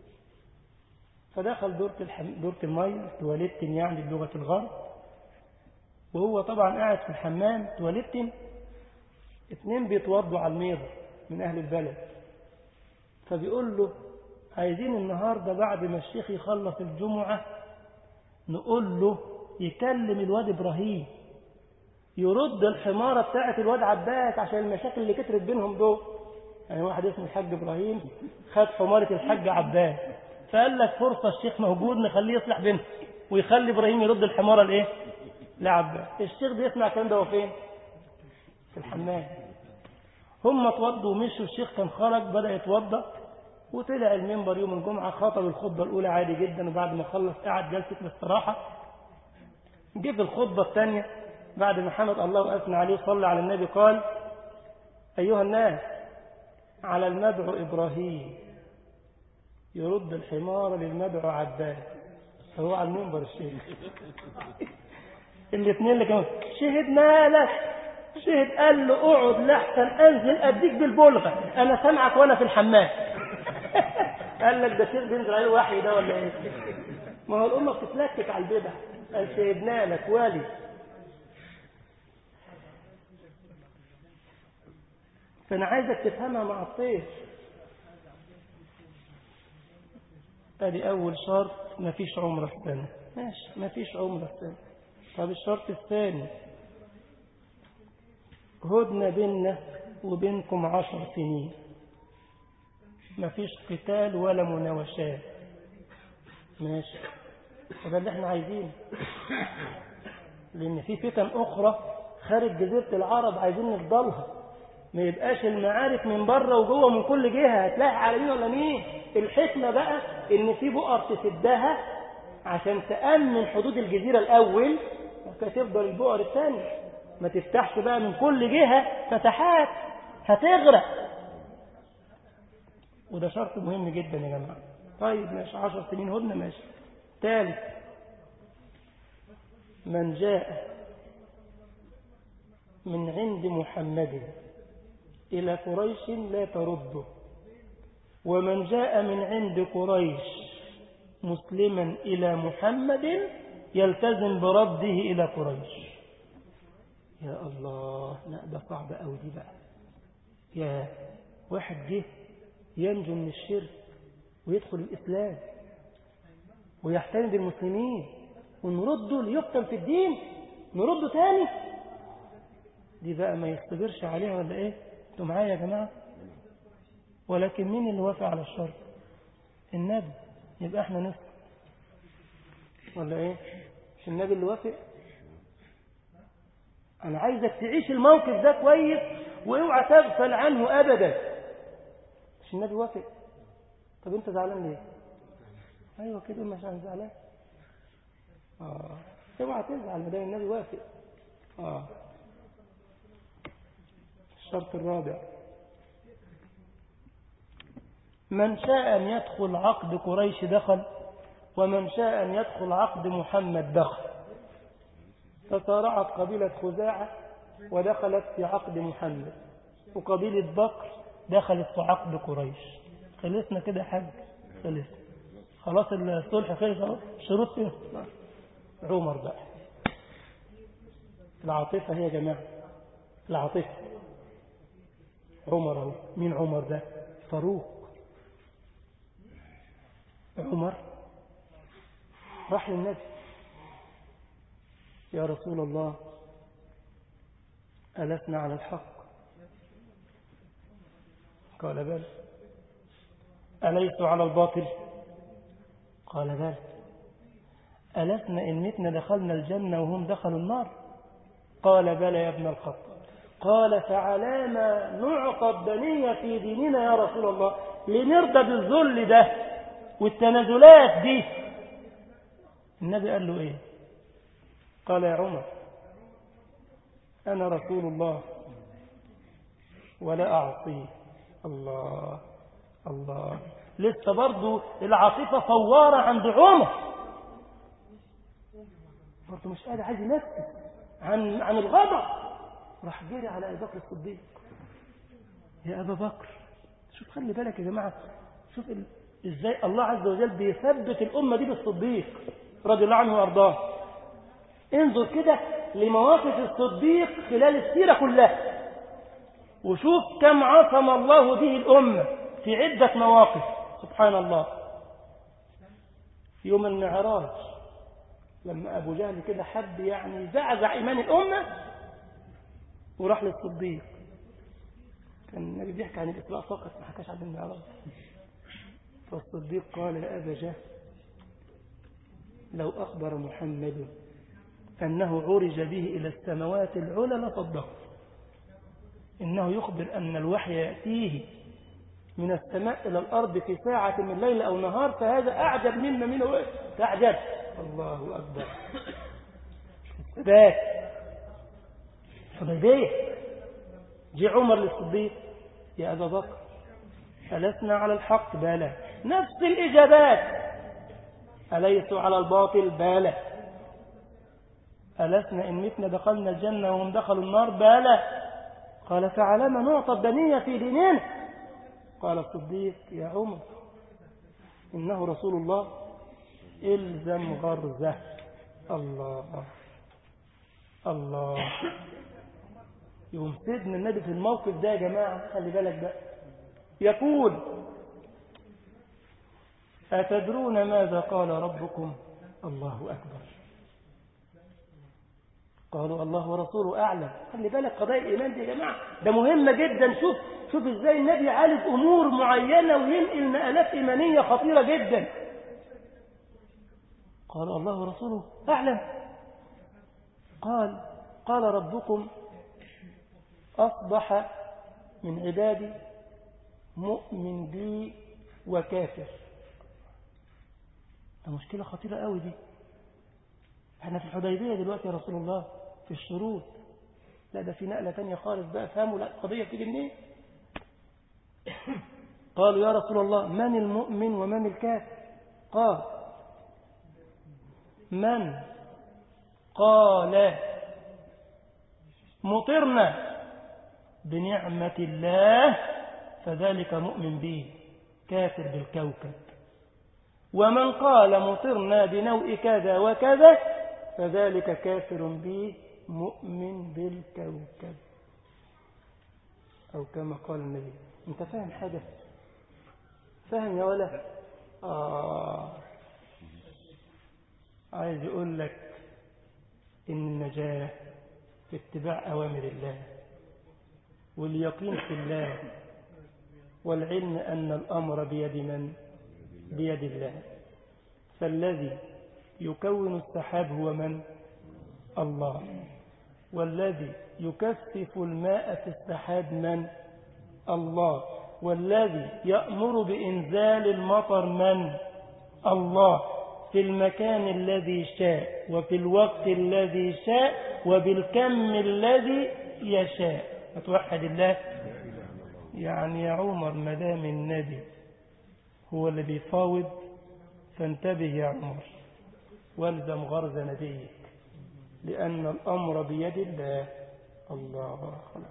فدخل دورة الحم... دورة المية، تواليت يعني بلغة الغرب، وهو طبعا قاعد في الحمام تواليت، اتنين بيتوضوا على الميضة من أهل البلد، فبيقول له عايزين النهاردة بعد ما الشيخ يخلص الجمعة نقول له يكلم الواد إبراهيم يرد الحمارة بتاعت الواد عباس عشان المشاكل اللي كترت بينهم دول. يعني واحد اسمه الحاج إبراهيم خد حمارة الحاج عباس، فقال لك فرصة الشيخ موجود نخليه يصلح بينهم ويخلي إبراهيم يرد الحمارة لإيه؟ لعباس. الشيخ بيسمع الكلام ده وفين؟ في الحمام. هم اتوضوا ومشوا، الشيخ كان خرج بدأ يتوضى وطلع المنبر يوم الجمعة، خاطب الخطبة الأولى عادي جدا، وبعد ما خلص قعد جلسة الاستراحة. جه في الخطبة الثانية بعد ما حمد الله وأثنى عليه وصلى على النبي قال: أيها الناس، على المدعو إبراهيم يرد الحمار للمدعو عباس، هو على المنبر الشيخ. الاثنين اللي كانوا شهدنا لك، شهد قال له اقعد لحسن انزل اديك بالبلغه، انا سامعك وانا في الحمام. قال لك ده شيخ بينزل عليه وحي ده ولا ايه؟ ما هو الامه بتتلكك على البدع. قال شهدنا لك والي. فانا عايزك تفهمها مع الطير. ادي اول شرط، مفيش عمره السنه. ماشي، مفيش عمره السنه. طب الشرط الثاني، هدنة بيننا وبينكم عشر سنين، مفيش قتال ولا مناوشات. ماشي، وده اللي احنا عايزينه، لان في فتن اخرى خارج جزيرة العرب عايزين نفضلها. ما يبقاش المعارك من بره وجوه من كل جهة، هتلاقي على مين ولا مين. الحكمة بقى ان في بؤر تسدها عشان تأمن حدود الجزيرة الاول، وكتفضل البؤر الثاني. ما تفتحش بقى من كل جهة فتحات، هتغرق. وده شرط مهم جدا يا جماعة. طيب ماشي، عشر سنين هدنة، ماشي. ثالث، من جاء من عند محمد إلى قريش لا ترده، ومن جاء من عند قريش مسلما إلى محمد يلتزم برده إلى قريش. يا الله، لا ده صعب أوي دي بقى. يا واحد جه ينجو من الشرك ويدخل الإسلام ويحتمي بالمسلمين ونرده ليفتن في الدين، نرده تاني؟ دي بقى ما يصبرش عليها ولا ايه؟ انتوا معايا يا جماعة؟ ولكن مين اللي وافق على الشرط؟ النبي. يبقى احنا نسكت ولا ايه؟ مش النبي اللي وافق؟ انا عايزك تعيش الموقف ده كويس واوعى تغفل عنه ابدا. مش النبي وافق؟ طب انت زعلان ليه؟ ايوه كده، مش انا زعلان. اه اوعى تزعل ما دام النبي وافق. اه الشرط الرابع، من شاء أن يدخل عقد قريش دخل، ومن شاء أن يدخل عقد محمد دخل. فصارعت قبيلة خزاعة ودخلت في عقد محمد، وقبيلة بكر دخلت في عقد قريش. خلصنا كده يا حاج، خلص خلاص الصلح خلص. شروط ايه؟ عمر بقى. العاطفة هي يا جماعة، العاطفة. عمر اهو. مين عمر ده؟ فاروق. عمر راح للنبي، يا رسول الله ألسنا على الحق؟ قال بلى. أليس على الباطل؟ قال بلى. ألسنا إن متنا دخلنا الجنة وهم دخلوا النار؟ قال بلى يا ابن الخطاب. قال فعلامة نعطى الدنية في ديننا يا رسول الله، لنرضى بالذل ده والتنازلات دي. النبي قال له ايه؟ قال يا عمر أنا رسول الله ولا أعصيه. الله الله، لسه برضو العاطفة فوارة عند عمر، برضو مش قادر، عايز ينفس عن عن الغضب. راح جري على أبي بكر الصديق، يا أبا بكر. شوف، خلي بالك يا جماعة، شوف ال... إزاي الله عز وجل بيثبت الأمة دي بالصديق رضي الله عنه وأرضاه. انظر كده لمواقف الصديق خلال السيرة كلها، وشوف كم عصم الله به الأمة في عدة مواقف. سبحان الله. في يوم المعراج لما أبو جهل كده حب يعني زعزع إيمان الأمة وراح للصديق. كان النبي بيحكي عن الإسراء فقط، ما حكاش عن المعراج. فالصديق قال يا أبا جهل لو أخبر محمد أنه عرج به إلى السماوات العلى لصدقه. إنه يخبر أن الوحي يأتيه من السماء إلى الأرض في ساعة من ليل أو نهار، فهذا أعجب مما منه تعجب. الله أكبر. ثبات. حديبية جاء عمر للصديق، يا أبا بكر ألسنا على الحق؟ بلى. نفس الإجابات. أليسوا على الباطل؟ بلى. ألسنا إن متنا دخلنا الجنة وهم دخلوا النار؟ بلى. قال فعلما نعطى الدنية في ديننا؟ قال الصديق يا عمر إنه رسول الله إلزم غرزه. الله الله. يوم سيدنا النبي في الموقف ده يا جماعة خلي بالك بقى يقول أتدرون ماذا قال ربكم؟ الله أكبر. قالوا الله ورسوله أعلم. خلي بالك قضايا الإيمان دي يا جماعة ده مهمة جدا. شوف شوف إزاي النبي عالج أمور معينة وينقل نقلات إيمانية خطيرة جدا. قال الله ورسوله أعلم. قال قال ربكم أصبح من عبادي مؤمن بي وكافر. ده مشكلة خطيرة قوي دي. احنا في الحديبية دلوقتي يا رسول الله في الشروط. لا ده في نقلة تانية خالص بقى. فهموا لا القضية بتيجي منين؟ قالوا يا رسول الله من المؤمن ومن الكافر؟ قال من قال مطرنا بنعمة الله فذلك مؤمن به كافر بالكوكب، ومن قال مطرنا بنوء كذا وكذا فذلك كافر به مؤمن بالكوكب، أو كما قال النبي. أنت فاهم حاجة؟ فاهم يا ولا؟ آه عايز يقول لك إن النجاة في اتباع أوامر الله واليقين في الله والعلم أن الأمر بيد من؟ بيد الله. فالذي يكون السحاب هو من؟ الله. والذي يكثف الماء في السحاب من؟ الله. والذي يأمر بإنزال المطر من؟ الله. في المكان الذي شاء وفي الوقت الذي شاء وبالكم الذي يشاء. أتوحد الله. يعني يا عمر مدام النبي هو اللي بيفاوض فانتبه يا عمر والزم غرز نبيك، لأن الأمر بيد الله. الله.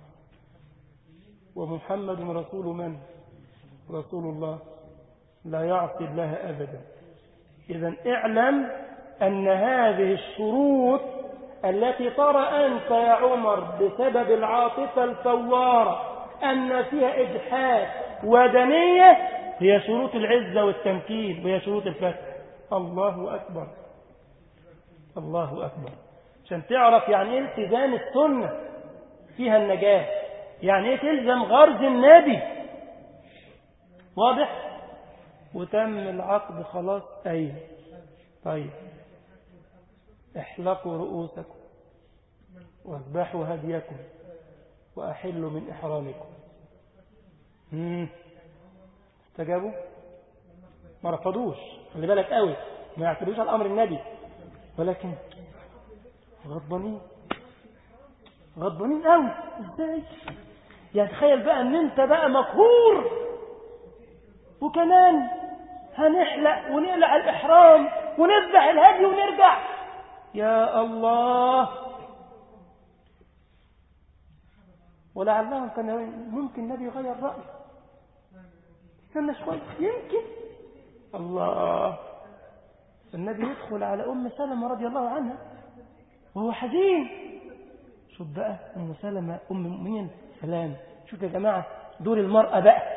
ومحمد رسول من؟ رسول الله لا يعصي الله أبدا. إذن اعلم أن هذه الشروط التي ترى أنت يا عمر بسبب العاطفة الفوارة أن فيها إجحاف ودنية هي شروط العزة والتمكين وهي شروط الفتح. الله أكبر. الله أكبر. عشان تعرف يعني إيه التزام السنة فيها النجاة، يعني إيه تلزم غرز النبي. واضح؟ وتم العقد خلاص. أيوه طيب احلقوا رؤوسكم واذبحوا هديكم وأحلوا من إحرامكم. امم استجابوا؟ ما رفضوش. خلي بالك قوي ما يعترضوش على أمر النبي، ولكن غضبانين غضبانين قوي. ازاي يعني؟ تخيل بقى ان انت بقى مقهور وكمان هنحلق ونقلع الإحرام ونذبح الهدي ونرجع. يا الله. ولعلهم كان ممكن النبي يغير رأيه. استنى شوية يمكن. الله. النبي يدخل على أم سلمة رضي الله عنها وهو حزين. شوف بقى أم سلمة أم المؤمنين سلام. شوف يا جماعة دور المرأة بقى.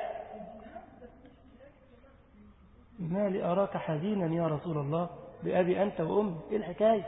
ما لي أراك حزينا يا رسول الله بأبي أنت وأمي؟ إيه الحكاية؟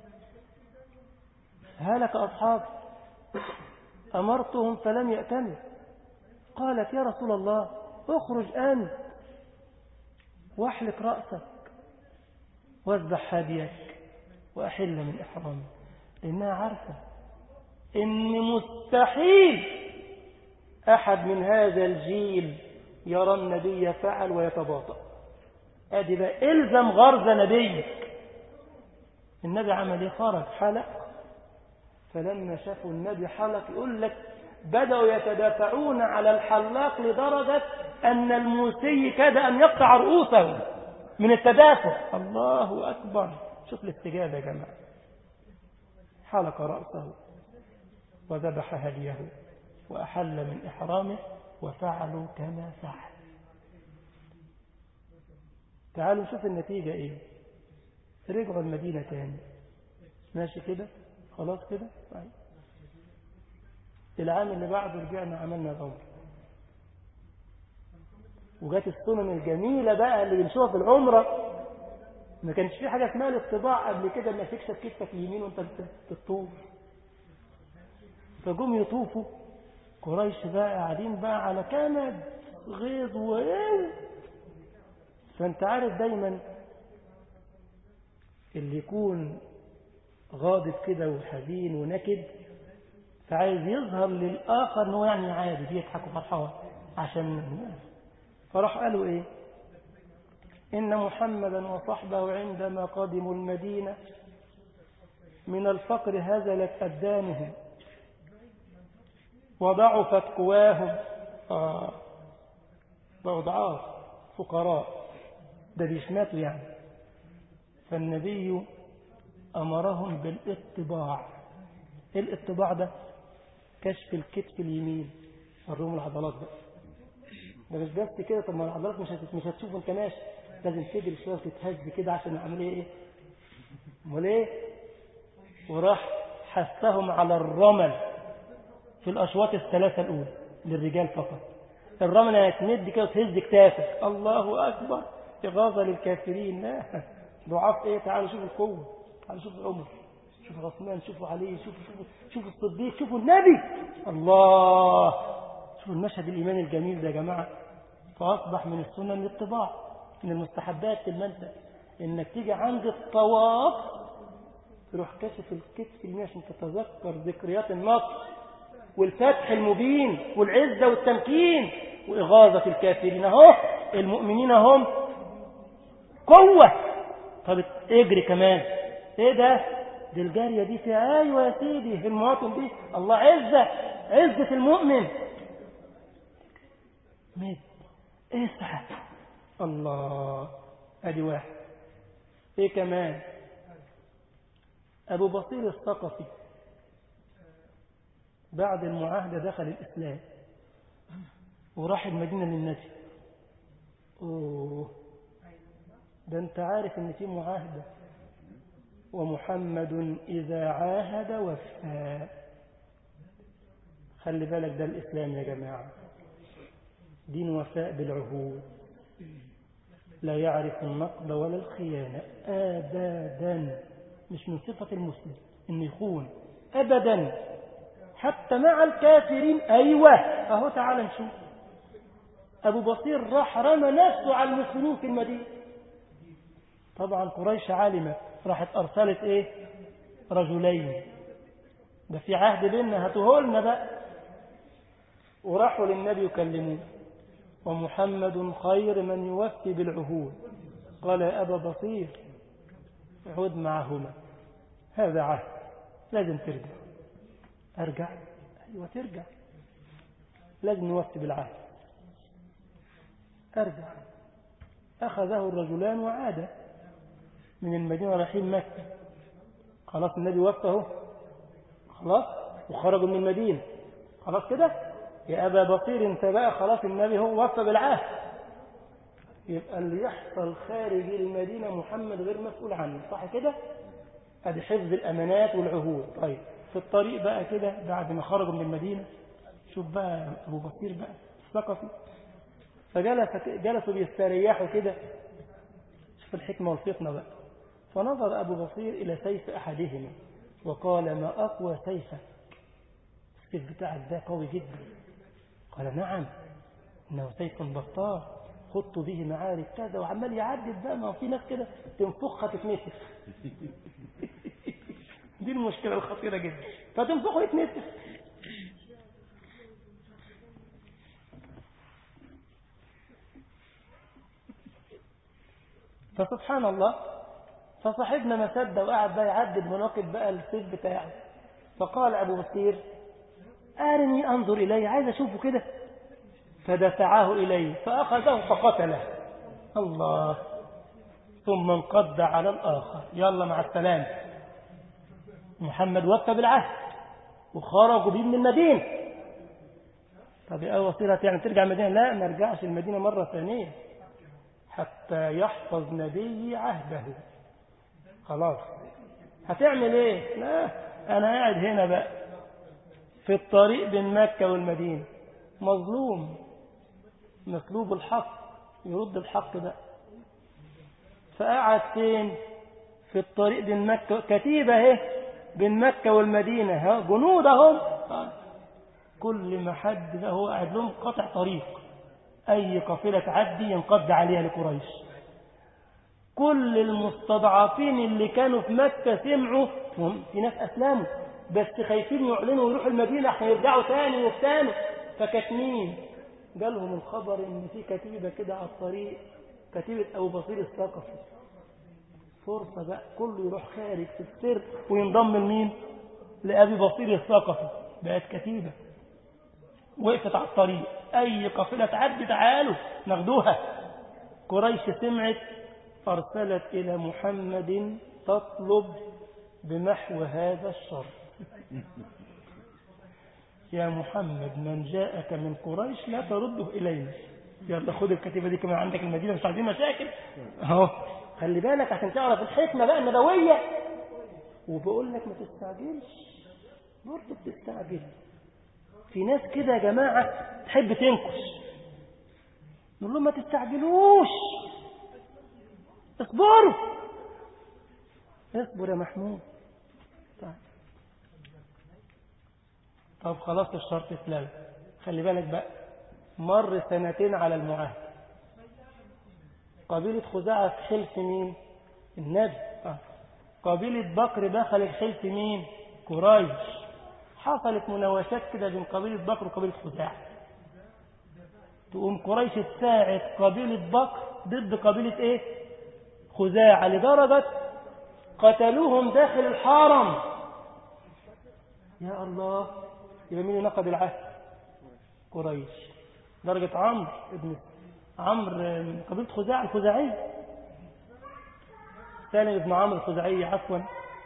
هلك أصحاب أمرتهم فلم يأتمر. قالت يا رسول الله اخرج أنت واحلق رأسك واذبح هديك وأحل من إحرامك، لأنها عارفة إن مستحيل أحد من هذا الجيل يرى النبي فعل ويتباطأ. أدي بقى إلزم غرز نبيك. النبي عمل إيه؟ خرج حلق. فلما شافوا النبي حلق يقول لك بدأوا يتدافعون على الحلاق لدرجة أن الموسي كاد أن يقطع رؤوسه من التدافع. الله أكبر. شوف الاستجابة يا جماعة. حلق رأسه وذبح هديه وأحل من إحرامه وفعلوا كما فعل. تعالوا نشوف النتيجة إيه. رجعوا المدينة تاني ماشي كده خلاص كده. طيب العام اللي بعده رجعنا عملنا العمر، وجات السنن الجميلة بقى اللي بنشوفها في العمرة. ما كانش في حاجة اسمها الاطباع قبل كده، ما تكشف كتفك اليمين وانت بتطوف. فجم يطوفوا قريش بقى قاعدين بقى على كنب غيظ وايه. فانت عارف دايما اللي يكون غاضب كده وحزين ونكد فعايز يظهر للآخر انه يعني عادي بيضحك وفرحان عشان الناس. فراح قالوا ايه؟ إن محمدا وصحبه عندما قدموا المدينة من الفقر هزلت أبدانهم وضعفت قواهم. آه بقوا ضعاف فقراء، ده بيشماتوا يعني. فالنبي أمرهم بالاطباع. إيه الاطباع ده؟ كشف الكتف اليمين، الروم العضلات بقى. ده مش بس كده، طب ما العضلات مش مش هتشوف انت ماشي، لازم تجري شويه وتتهز كده عشان العمليه ايه؟ امال ايه؟ وراح حثهم على الرمل في الاشواط الثلاثه الاولى للرجال فقط. الرمل هتمد كده وتهز كتافك. الله اكبر. اغاظه للكافرين. لا ضعاف ايه؟ تعالوا شوفوا القوه، تعالوا شوفوا عمر، شوفوا عثمان، شوفوا علي، شوفوا شوفوا شوفوا الصديق، شوفوا النبي. الله، شوفوا المشهد الإيماني الجميل ده يا جماعة. فأصبح من السنن الاتباع، من المستحبات في المنزل إنك تيجي عند الطواف تروح كشف الكتف اليمين عشان تتذكر ذكريات النصر والفتح المبين والعزة والتمكين وإغاظة الكافرين. اهو المؤمنين هم قوة. طب اجري كمان. ايه ده؟ دي الجارية دي في ايوه يا سيدي في المواطن دي. الله عزة، عزة المؤمن. مد اسعى. الله. ادي واحد. ايه كمان؟ ابو بصير الثقفي بعد المعاهدة دخل الاسلام وراح المدينة للنبي. اوه، ده انت عارف ان في معاهدة، ومحمد إذا عاهد وفى. خلي بالك ده الإسلام يا جماعة، دين وفاء بالعهود، لا يعرف النقد ولا الخيانة أبدا. مش من صفة المسلم إنه يخون أبدا حتى مع الكافرين. أيوة أهو تعال نشوف. أبو بصير راح رمى نفسه على المسلمين في المدينة. طبعا قريش عالمة، راحت أرسلت إيه؟ رجلين، ده في عهد بيننا هاتوهولنا بقى. وراحوا للنبي يكلموه، ومحمد خير من يوفي بالعهود. قال يا أبا بصير عود معهما، هذا عهد لازم ترجع. أرجع؟ أيوة ترجع، لازم نوفي بالعهد. أرجع. أخذه الرجلان وعاد من المدينة رايحين مكة. خلاص النبي وفته خلاص وخرجوا من المدينة خلاص كده. يا أبا بصير انت بقى خلاص النبي هو وفى بالعهد، يبقى اللي يحصل خارج المدينة محمد غير مسؤول عنه، صح كده؟ ادي حفظ الأمانات والعهود. طيب في الطريق بقى كده بعد ما خرجوا من المدينة، شوف بقى أبو بصير بقى الثقفي، فجلس جلسوا بيستريحوا كده. شوف الحكمة والفطنة بقى. فنظر أبو بصير إلى سيف أحدهما وقال ما أقوى سيفك؟ السيف بتاعك ده قوي جدا. قال نعم إنه سيف بطار خط به معارك كذا، وعمال يعدد بقى. ما في ناس كده تنفخها تتنسف دي المشكلة الخطيرة جدا، فتنفخه يتنسف. فسبحان الله، فصاحبنا ما صدق وقعد بقى يعدد مناقب بقى السيف بتاعه. فقال أبو بصير أرني أنظر إليه، عايز أشوفه كده. فدفعه إليه فأخذه فقتله. الله. ثم انقض على الآخر، يلا مع السلامة. محمد وفى بالعهد وخرجوا بيه من المدينة. طب ايه وصيرة يعني ترجع المدينة؟ لا، ما رجعش المدينة مرة ثانية حتى يحفظ نبي عهده. خلاص هتعمل ايه؟ لا، انا قاعد هنا بقى في الطريق بين مكة والمدينة، مظلوم مسلوب الحق، يرد الحق بقى. فقعد فين؟ في الطريق بين مكة، كتيبة اهي بين مكة والمدينة، ها جنودهم، كل ما حد ده هو قاعد لهم قطع طريق، أي قافلة تعدي ينقض عليها لقريش. كل المستضعفين اللي كانوا في مكة سمعوا، في ناس أسلموا بس خايفين يعلنوا ويروحوا المدينة عشان يرجعوا تاني وثاني، فكاتمين. جالهم الخبر إن في كتيبة كده على الطريق، كتيبة أبو بصير الثقفي. فرصة بقى كله يروح خارج في السر وينضم لمين؟ لأبي بصير الثقفي. بقت كتيبة وقفت على الطريق، أي قافلة تعدي تعالوا ناخدوها. قريش سمعت أرسلت إلى محمد تطلب بمحو هذا الشر. يا محمد من جاءك من قريش لا ترده إلينا، يلا خد الكتيبة دي كمان عندك المدينة، مش عايزين مشاكل اهو. خلي بالك عشان تعرف الحكمة بقى النبوية. وبقول لك ما تستعجلش، برضه بتستعجل. في ناس كده يا جماعة تحب تنكش، نقول لهم ما تستعجلوش، اصبروا. اصبر يا محمود. طيب. طب خلاص الشرط اتلغى. خلي بالك بقى، مر سنتين على المعاهدة. قبيلة خزاعة في حلف مين؟ النبي. آه. قبيلة بكر دخلت حلف مين؟ قريش. حصلت مناوشات كده بين قبيلة بكر وقبيلة خزاعة. تقوم قريش تساعد قبيلة بكر ضد قبيلة ايه؟ خزاعة، لدرجة قتلوهم داخل الحرم. يا الله. يبقى مين نقض العهد؟ قريش. درجة عمرو ابن عمرو من قبيلة خزاعة الخزاعية، سالم بن عمرو الخزاعي عفوا،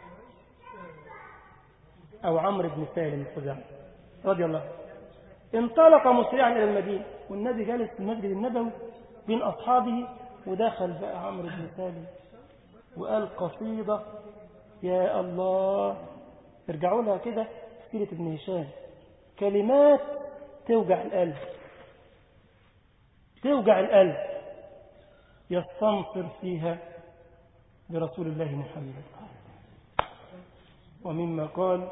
أو عمرو بن سالم الخزاعي رضي الله. انطلق مسرعا إلى المدينة والنبي جالس في المسجد النبوي بين أصحابه، ودخل بقى عمرو بن سالم وقال قصيدة يا الله. ارجعوا لها كده في سيرة ابن هشام، كلمات توجع القلب، توجع القلب، يستنصر فيها برسول الله محمد. ومما قال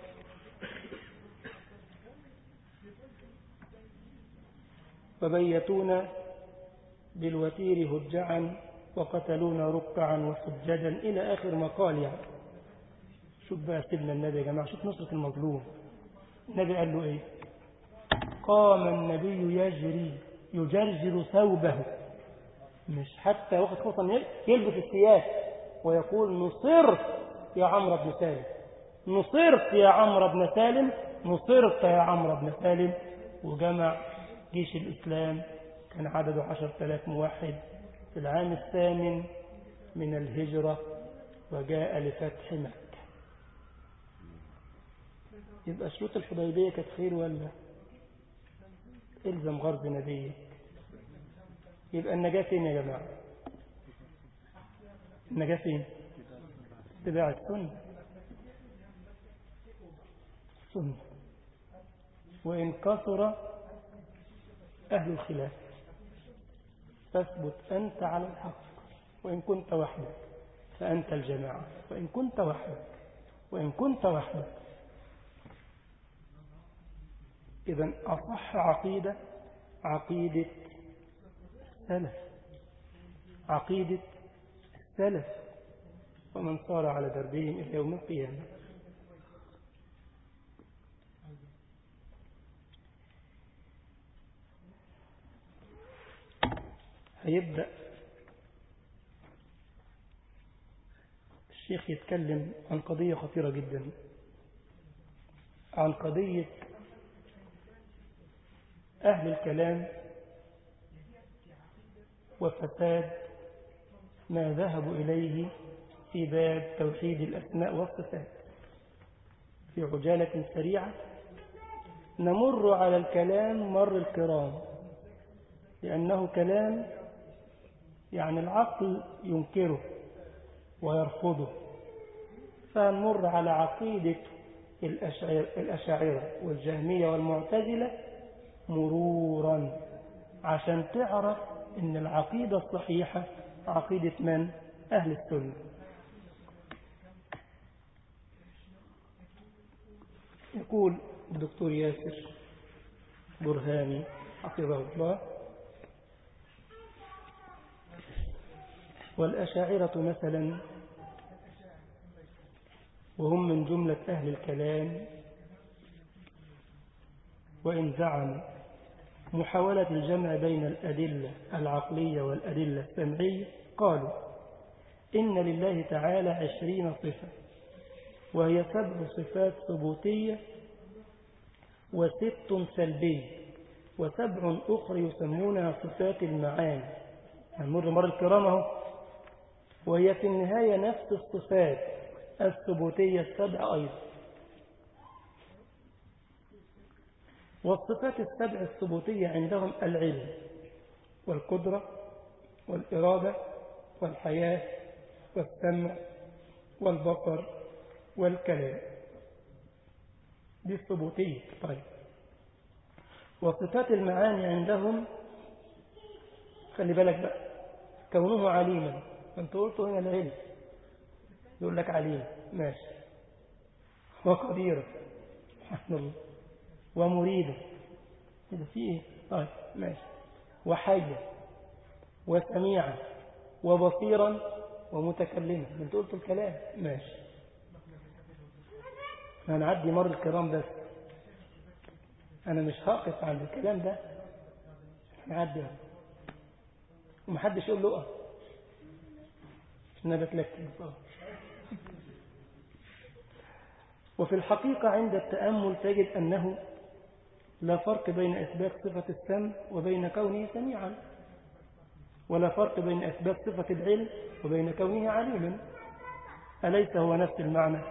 فبيتونا بالوتير هجعا وقتلونا ركعا وسجدا إلى آخر ما قال. يعني شوف بقى سيدنا النبي يا جماعة، شوف نصرة المظلوم. النبي قال له إيه؟ قام النبي يجري يجرجر ثوبه، مش حتى واخد خطوة يلبس الثياب، ويقول نصرت يا عمرو بن سالم، نصرت يا عمرو بن سالم، نصرت يا عمرو بن سالم. وجمع جيش الإسلام كان عدده عشرة آلاف موحد في العام الثامن من الهجرة، وجاء لفتح مكة. يبقى شروط الحديبية كانت خير ولا؟ الزم غرض نبيك. يبقى النجاة فين يا جماعة؟ النجاة فين؟ اتباع السنة. السنة. وإن كثر أهل الخلاف فاثبت أنت على الحق، وإن كنت وحدك فأنت الجماعة، وإن كنت وحدك وإن كنت وحدك. إذن أصح عقيدة عقيدة السلف، عقيدة السلف ومن صار على دربهم إلى يوم القيامة. هيبدأ الشيخ يتكلم عن قضية خطيرة جدا، عن قضية أهل الكلام وفساد ما ذهبوا إليه في باب توحيد الأسماء والصفات. في عجالة سريعة نمر على الكلام مر الكرام، لأنه كلام يعني العقل ينكره ويرفضه، فنمر على عقيدة الأشاعرة والجهمية والمعتزلة مرورا عشان تعرف أن العقيدة الصحيحة عقيدة من؟ أهل السنة. يقول الدكتور ياسر برهامي حفظه الله: والأشاعرة مثلا وهم من جملة أهل الكلام وإن زعموا محاولة الجمع بين الأدلة العقلية والأدلة السمعية، قالوا إن لله تعالى عشرين صفة، وهي سبع صفات ثبوتية وست سلبية وسبع أخرى يسمونها صفات المعاني. هنمر مر الكرامة، وهي في النهاية نفس الصفات الثبوتية السبع أيضا. والصفات السبع الثبوتية عندهم العلم والقدرة والإرادة والحياة والسمع والبصر والكلام، دي الثبوتية. طيب، وصفات المعاني عندهم خلي بالك بقى، كونه عليما، انت قلت هنا العلم، يقول لك عليم ماشي، وقدير سبحان الله، ومريدا كده في ايه؟ طيب ماشي، وحيا وسميعا وبصيرا ومتكلما، انت قلت الكلام ماشي، هنعدي مر الكرام بس، انا مش هقف عند الكلام ده، هنعدي ومحدش يقول له اقف عشان انا بتلكك. وفي الحقيقة عند التأمل تجد أنه لا فرق بين إثبات صفة السمع وبين كونه سميعا، ولا فرق بين إثبات صفة العلم وبين كونه عليما. أليس هو نفس المعنى؟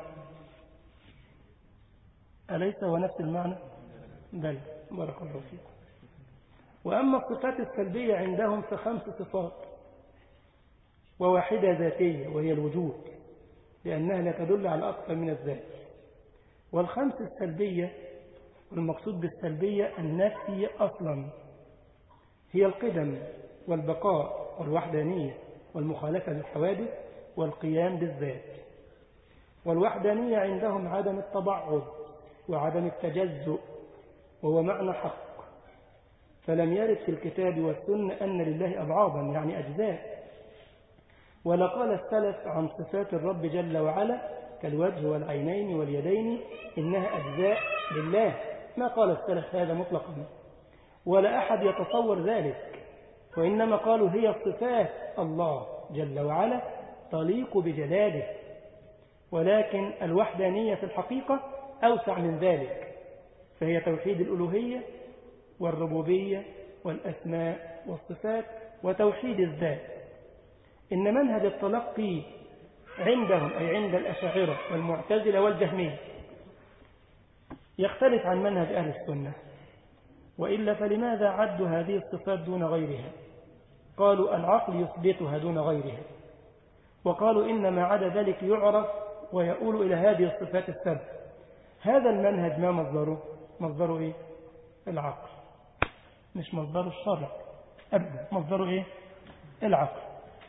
أليس هو نفس المعنى؟ بل بارك الله فيكم. وأما الصفات السلبية عندهم فخمس صفات، وواحدة ذاتية وهي الوجود، لأنها لا تدل على أكثر من الذات. والخمس السلبية، والمقصود بالسلبية النفي أصلا، هي القدم والبقاء والوحدانية والمخالفة للحوادث والقيام بالذات. والوحدانية عندهم عدم التبعض وعدم التجزؤ، وهو معنى حق، فلم يرد في الكتاب والسنة أن لله أبعاضا يعني أجزاء. ولا قال السلف عن صفات الرب جل وعلا كالوجه والعينين واليدين إنها أجزاء لله، ما قال السلف هذا مطلقا، ولا أحد يتصور ذلك، وإنما قالوا هي صفات الله جل وعلا تليق بجلاله. ولكن الوحدانية في الحقيقة أوسع من ذلك، فهي توحيد الألوهية والربوبية والأسماء والصفات وتوحيد الذات. إن منهج التلقي عندهم أي عند الأشاعرة والمعتزلة والجهمية يختلف عن منهج أهل السنة، وإلا فلماذا عدوا هذه الصفات دون غيرها؟ قالوا العقل يثبتها دون غيرها، وقالوا إن ما عدا ذلك يعرف ويؤول إلى هذه الصفات السبع. هذا المنهج ما مصدره؟ مصدره إيه؟ العقل، مش مصدر الشرع أبدا، مصدره إيه؟ العقل.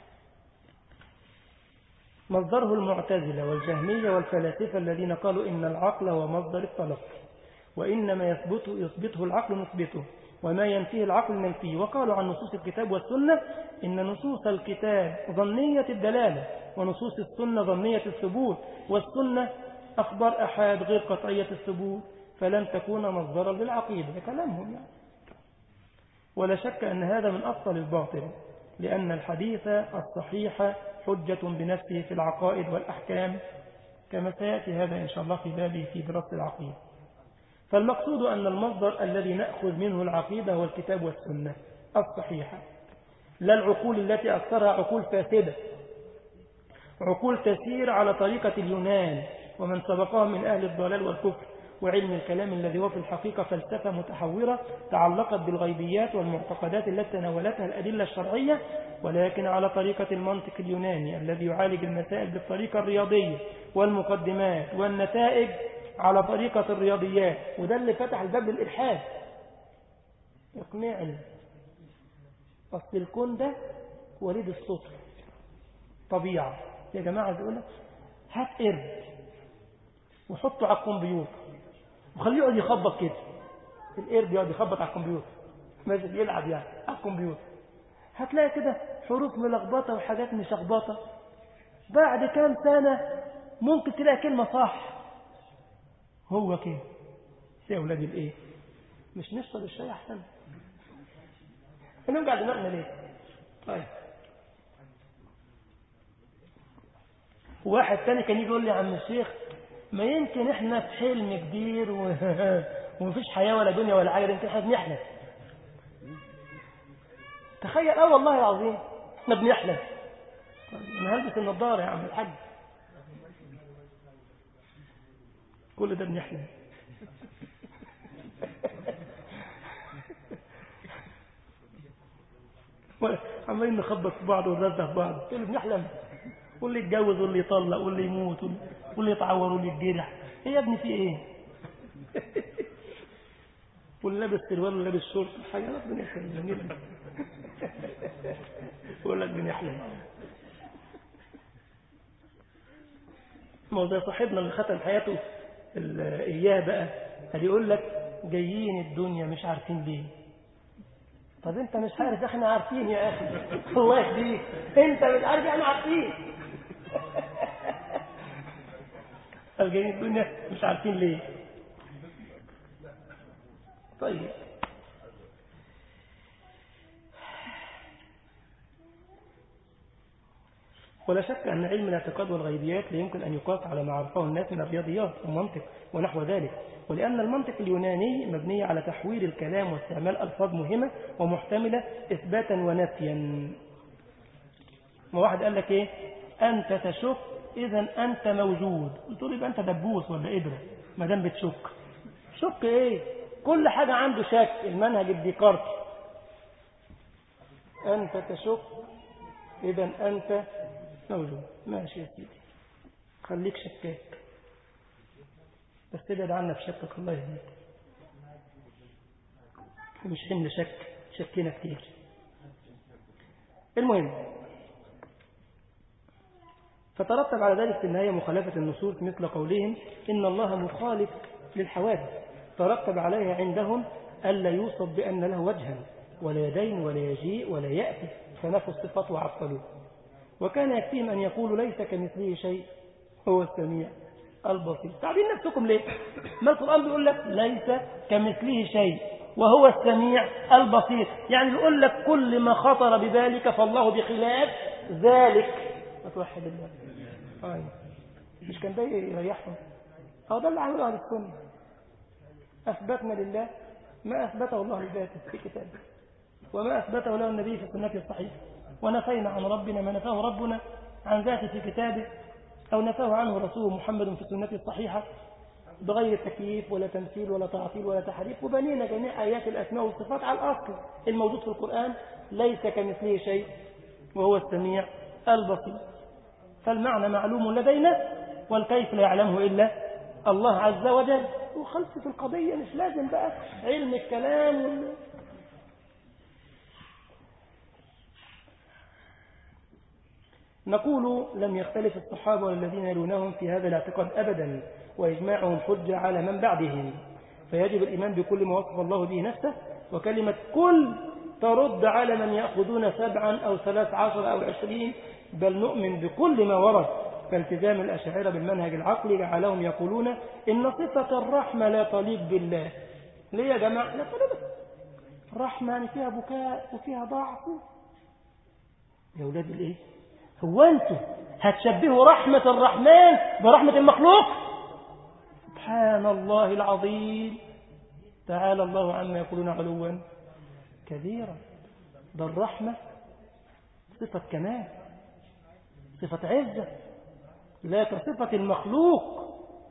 مصدره المعتزلة والجهمية والفلاسفة الذين قالوا إن العقل هو مصدر التلقي، وإنما يثبته يثبته العقل نثبته، وما ينفيه العقل ننفيه. وقالوا عن نصوص الكتاب والسنة إن نصوص الكتاب ظنية الدلالة، ونصوص السنة ظنية الثبوت، والسنة أخبار أحاد غير قطعية الثبوت، فلن تكون مصدرا للعقيدة. ده كلامهم يعني. ولا شك أن هذا من أبطل الباطل، لأن الحديث الصحيح حجة بنفسه في العقائد والأحكام، كما سيأتي هذا إن شاء الله في بابه في دراسة العقيدة. فالمقصود أن المصدر الذي نأخذ منه العقيدة هو الكتاب والسنة الصحيحة، لا العقول التي أكثرها عقول فاسدة، عقول تسير على طريقة اليونان ومن سبقهم من أهل الضلال والكفر وعلم الكلام الذي هو في الحقيقة فلسفة متحورة تعلقت بالغيبيات والمعتقدات التي تناولتها الأدلة الشرعية، ولكن على طريقة المنطق اليوناني الذي يعالج المسائل بالطريقة الرياضية والمقدمات والنتائج على طريقة الرياضيات. وده اللي فتح الباب للإلحاد. اقنعني أصل الكون ده وليد الصدفة طبيعة. يا جماعة بيقول لك هات قرد وحطه على الكمبيوتر وخليه يقعد يخبط كده، القرد يقعد يخبط على الكمبيوتر ماذا يلعب يعني على الكمبيوتر، هتلاقي كده حروف ملخبطة وحاجات مشخبطة. بعد كام سنة ممكن تلاقي كلمة صح. هو كده يا أولاد الإيه؟ مش نشرب الشاي أحسن؟ نرجع دماغنا ليه؟ طيب واحد تاني كان يجي يقول لي يا عم الشيخ ما يمكن احنا في حلم كبير و... ومفيش حياة ولا دنيا ولا حاجة، يمكن احنا بنحلم. تخيل اه والله العظيم احنا بنحلم. انا هلبس النضارة يا عم الحاج، كل ده بنحلم. عمالين نخبط في بعض ونرزق في بعض، كل بنحلم. واللي يتجوز واللي يطلق واللي يموت واللي يتعور واللي يتجرح. ايه يا ابني في ايه؟ واللي لابس سروال واللي لابس شورت حاجه ربنا يخلينا جميل. يقول لك بنحلم. ما هو زي صاحبنا اللي ختم حياته اياه بقى، قال يقول لك جايين الدنيا مش عارفين ليه. طب انت مش عارف احنا عارفين يا اخي. الله يهديك، انت مش عارف احنا عارفين. جايين الدنيا مش عارفين ليه. طيب ولا شك أن علم الاعتقاد والغيبيات لا يمكن أن يقاس على ما عرفه الناس من الرياضيات والمنطق ونحو ذلك، ولأن المنطق اليوناني مبني على تحوير الكلام واستعمال ألفاظ مهمة ومحتملة إثباتا ونفيا. ما واحد قال لك إيه؟ أنت تشك إذا أنت موجود. قلت له يبقى أنت دبوس ولا إبرة ما دام بتشك. شك إيه؟ كل حاجة عنده شك. المنهج الديكارتي أنت تشك إذا أنت موجود. ماشي يا سيدي، خليك شكاك بس تبعد عنا في شكك. الله يهديك، مش حمل شك، شكينا كتير. المهم فترتب على ذلك في النهاية مخالفة النصوص مثل قولهم إن الله مخالف للحوادث، ترتب عليها عندهم ألا يوصف بأن له وجها ولا يدين ولا يجيء ولا يأتي، فنفوا الصفات وعطلوه. وكان يكفيهم أن يقولوا ليس كمثله شيء هو السميع البصير. تعبين نفسكم ليه؟ ما القرآن بيقول لك ليس كمثله شيء وهو السميع البصير، يعني بيقول لك كل ما خطر بذلك فالله بخلاف ذلك. ما توحد الله. آه. مش كان ده يريحهم؟ هو ده اللي عمله أهل السنة. أثبتنا لله ما أثبته الله لذاته في كتابه وما أثبته له النبي في السنة الصحيحة، ونفينا عن ربنا ما نفاه ربنا عن ذاته في كتابه أو نفاه عنه رسوله محمد في السنة الصحيحة بغير تكييف ولا تمثيل ولا تعطيل ولا تحريف. وبنينا جميع آيات الأسماء والصفات على الأصل الموجود في القرآن ليس كمثله شيء وهو السميع البصير. فالمعنى معلوم لدينا والكيف لا يعلمه إلا الله عز وجل. وخلصت القضية، مش لازم بقى علم الكلام وال... نقول لم يختلف الصحابة والذين يلونهم في هذا الاعتقاد أبدا، وإجماعهم حجة على من بعدهم، فيجب الإيمان بكل ما وصف الله به نفسه. وكلمة كل ترد على من يأخذون سبعا أو ثلاث عشر أو عشرين، بل نؤمن بكل ما ورد. فالتزام الأشاعرة بالمنهج العقلي جعلهم يقولون إن صفة الرحمة لا تليق بالله. ليه يا جماعة؟ لا تليق. الرحمة يعني فيها بكاء وفيها ضعف. يا أولاد الإيه؟ هو أنتم هتشبهوا رحمة الرحمن برحمة المخلوق؟ سبحان الله العظيم، تعالى الله عما يقولون علوا كبيرا. ده الرحمة صفة كمال، صفة عزة، لا كصفة المخلوق.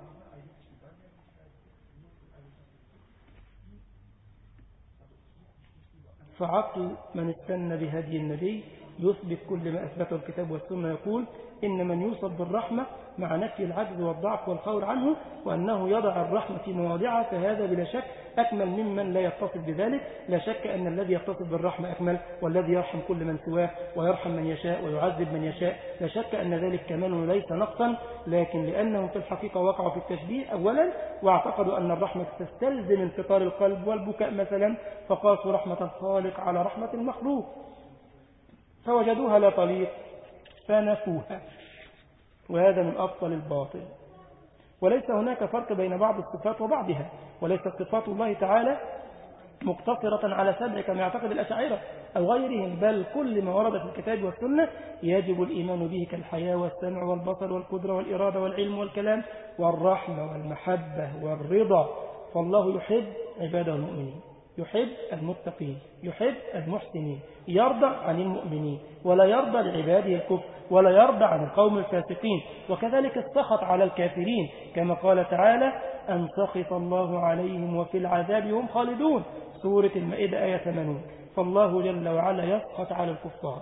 فعقل من استنى بهدي النبي يثبت كل ما أثبته الكتاب والسنة. يقول إن من يوصف بالرحمة مع نفي العجز والضعف والخور عنه وأنه يضع الرحمة في مواضعها، فهذا بلا شك أكمل ممن لا يتصف بذلك. لا شك أن الذي يتصف بالرحمة أكمل، والذي يرحم كل من سواه ويرحم من يشاء ويعذب من يشاء. لا شك أن ذلك كمال وليس نقصا، لكن لأنهم في الحقيقة وقعوا في التشبيه أولا، واعتقدوا أن الرحمة تستلزم انفطار القلب والبكاء مثلا، فقاسوا رحمة الخالق على رحمة المخلوق فوجدوها لا طليق فنفوها، وهذا من أبطل الباطل. وليس هناك فرق بين بعض الصفات وبعضها، وليست صفات الله تعالى مقتصرة على سبع كما يعتقد الأشاعرة أو غيرهم، بل كل ما ورد في الكتاب والسنة يجب الإيمان به كالحياة والسمع والبصر والقدرة والإرادة والعلم والكلام والرحمة والمحبة والرضا. فالله يحب عباده المؤمنين، يحب المتقين، يحب المحسنين، يرضى عن المؤمنين ولا يرضى لعباده الكفر، ولا يرضى عن القوم الفاسقين. وكذلك السخط على الكافرين كما قال تعالى أن سخط الله عليهم وفي العذاب هم خالدون، سورة المائدة آية ثمانين. فالله جل وعلا يسخط على الكفار.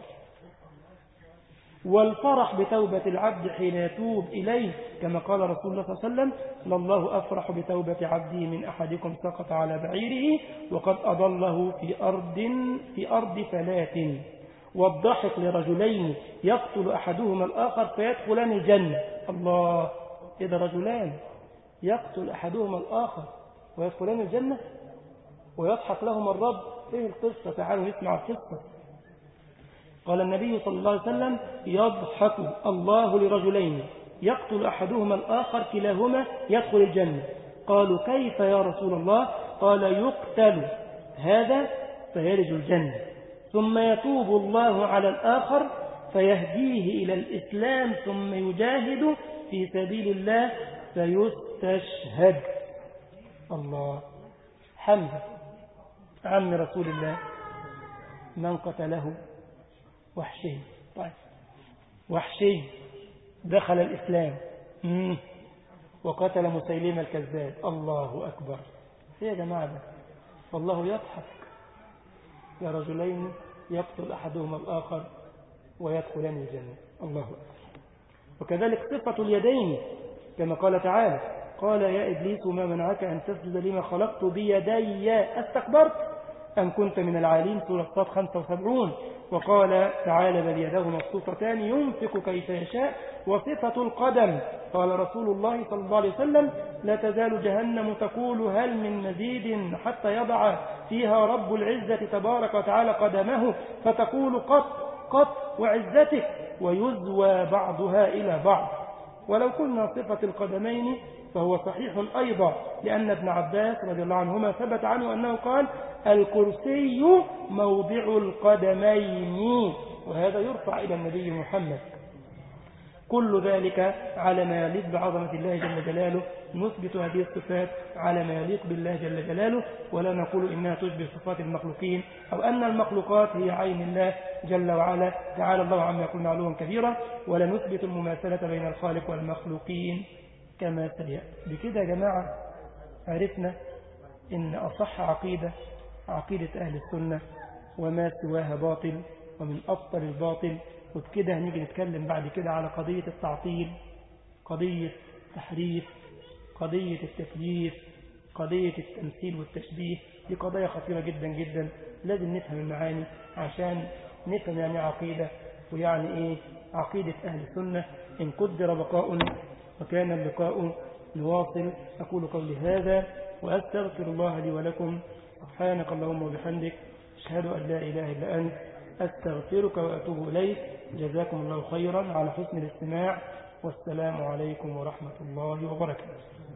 والفرح بتوبة العبد حين يتوب إليه كما قال رسول الله صلى الله عليه وسلم لله أفرح بتوبة عبده من أحدكم سقط على بعيره وقد أضله في أرض في أرض فلات. والضحك لرجلين يقتل أحدهما الآخر فيدخلان الجنة. الله، إذا رجلان يقتل أحدهما الآخر ويدخلان الجنة ويضحك لهم الرب، إيه القصة؟ تعالوا نسمع القصة. قال النبي صلى الله عليه وسلم يضحك الله لرجلين يقتل أحدهما الآخر كلاهما يدخل الجنة. قالوا كيف يا رسول الله؟ قال يقتل هذا فيلج الجنة ثم يتوب الله على الآخر فيهديه إلى الإسلام ثم يجاهد في سبيل الله فيستشهد. الله، حمزة عم رسول الله من قتله؟ وحشي. طيب، وحشي دخل الإسلام مم. وقتل مسيلمة الكذاب. الله أكبر. إيه يا جماعة ده؟ والله يضحك يا رجلين يقتل أحدهما الآخر ويدخلان الجنة. الله أكبر. وكذلك صفة اليدين كما قال تعالى قال يا إبليس ما منعك أن تسجد لما خلقت بيدي استكبرت أم كنت من العالين، سورة صاد خمسة وسبعين. وقال تعالى بل يداه مبسوطتان ينفق كيف يشاء. وصفة القدم قال رسول الله صلى الله عليه وسلم لا تزال جهنم تقول هل من مزيد حتى يضع فيها رب العزة تبارك وتعالى قدمه فتقول قط قط وعزتك ويزوى بعضها إلى بعض. ولو قلنا صفة القدمين فهو صحيح أيضا، لأن ابن عباس رضي الله عنهما ثبت عنه أنه قال الكرسي موضع القدمين، وهذا يرفع إلى النبي محمد. كل ذلك على ما يليق بعظمة الله جل جلاله. نثبت هذه الصفات على ما يليق بالله جل جلاله، ولا نقول إنها تشبه صفات المخلوقين أو أن المخلوقات هي عين الله جل وعلا، تعالى الله عما يقولون علوا كبيرا. ولا نثبت المماثلة بين الخالق والمخلوقين كما سيأتي. بكده يا جماعة عرفنا إن أصح عقيدة عقيدة أهل السنة وما سواها باطل ومن أبطل الباطل. وبكده هنيجي نتكلم بعد كده على قضية التعطيل، قضية التحريف، قضية التكييف، قضية التمثيل والتشبيه. دي قضايا خطيرة جدا جدا، لازم نفهم المعاني عشان نفهم يعني عقيدة ويعني إيه عقيدة أهل السنة. إن قدر بقاء وكان اللقاء نواصل. أقول قولي هذا وأستغفر الله لي ولكم. سبحانك اللهم وبحمدك أشهد أن لا إله إلا أنت أستغفرك وأتوب إليك. جزاكم الله خيرا على حسن الاستماع، والسلام عليكم ورحمة الله وبركاته.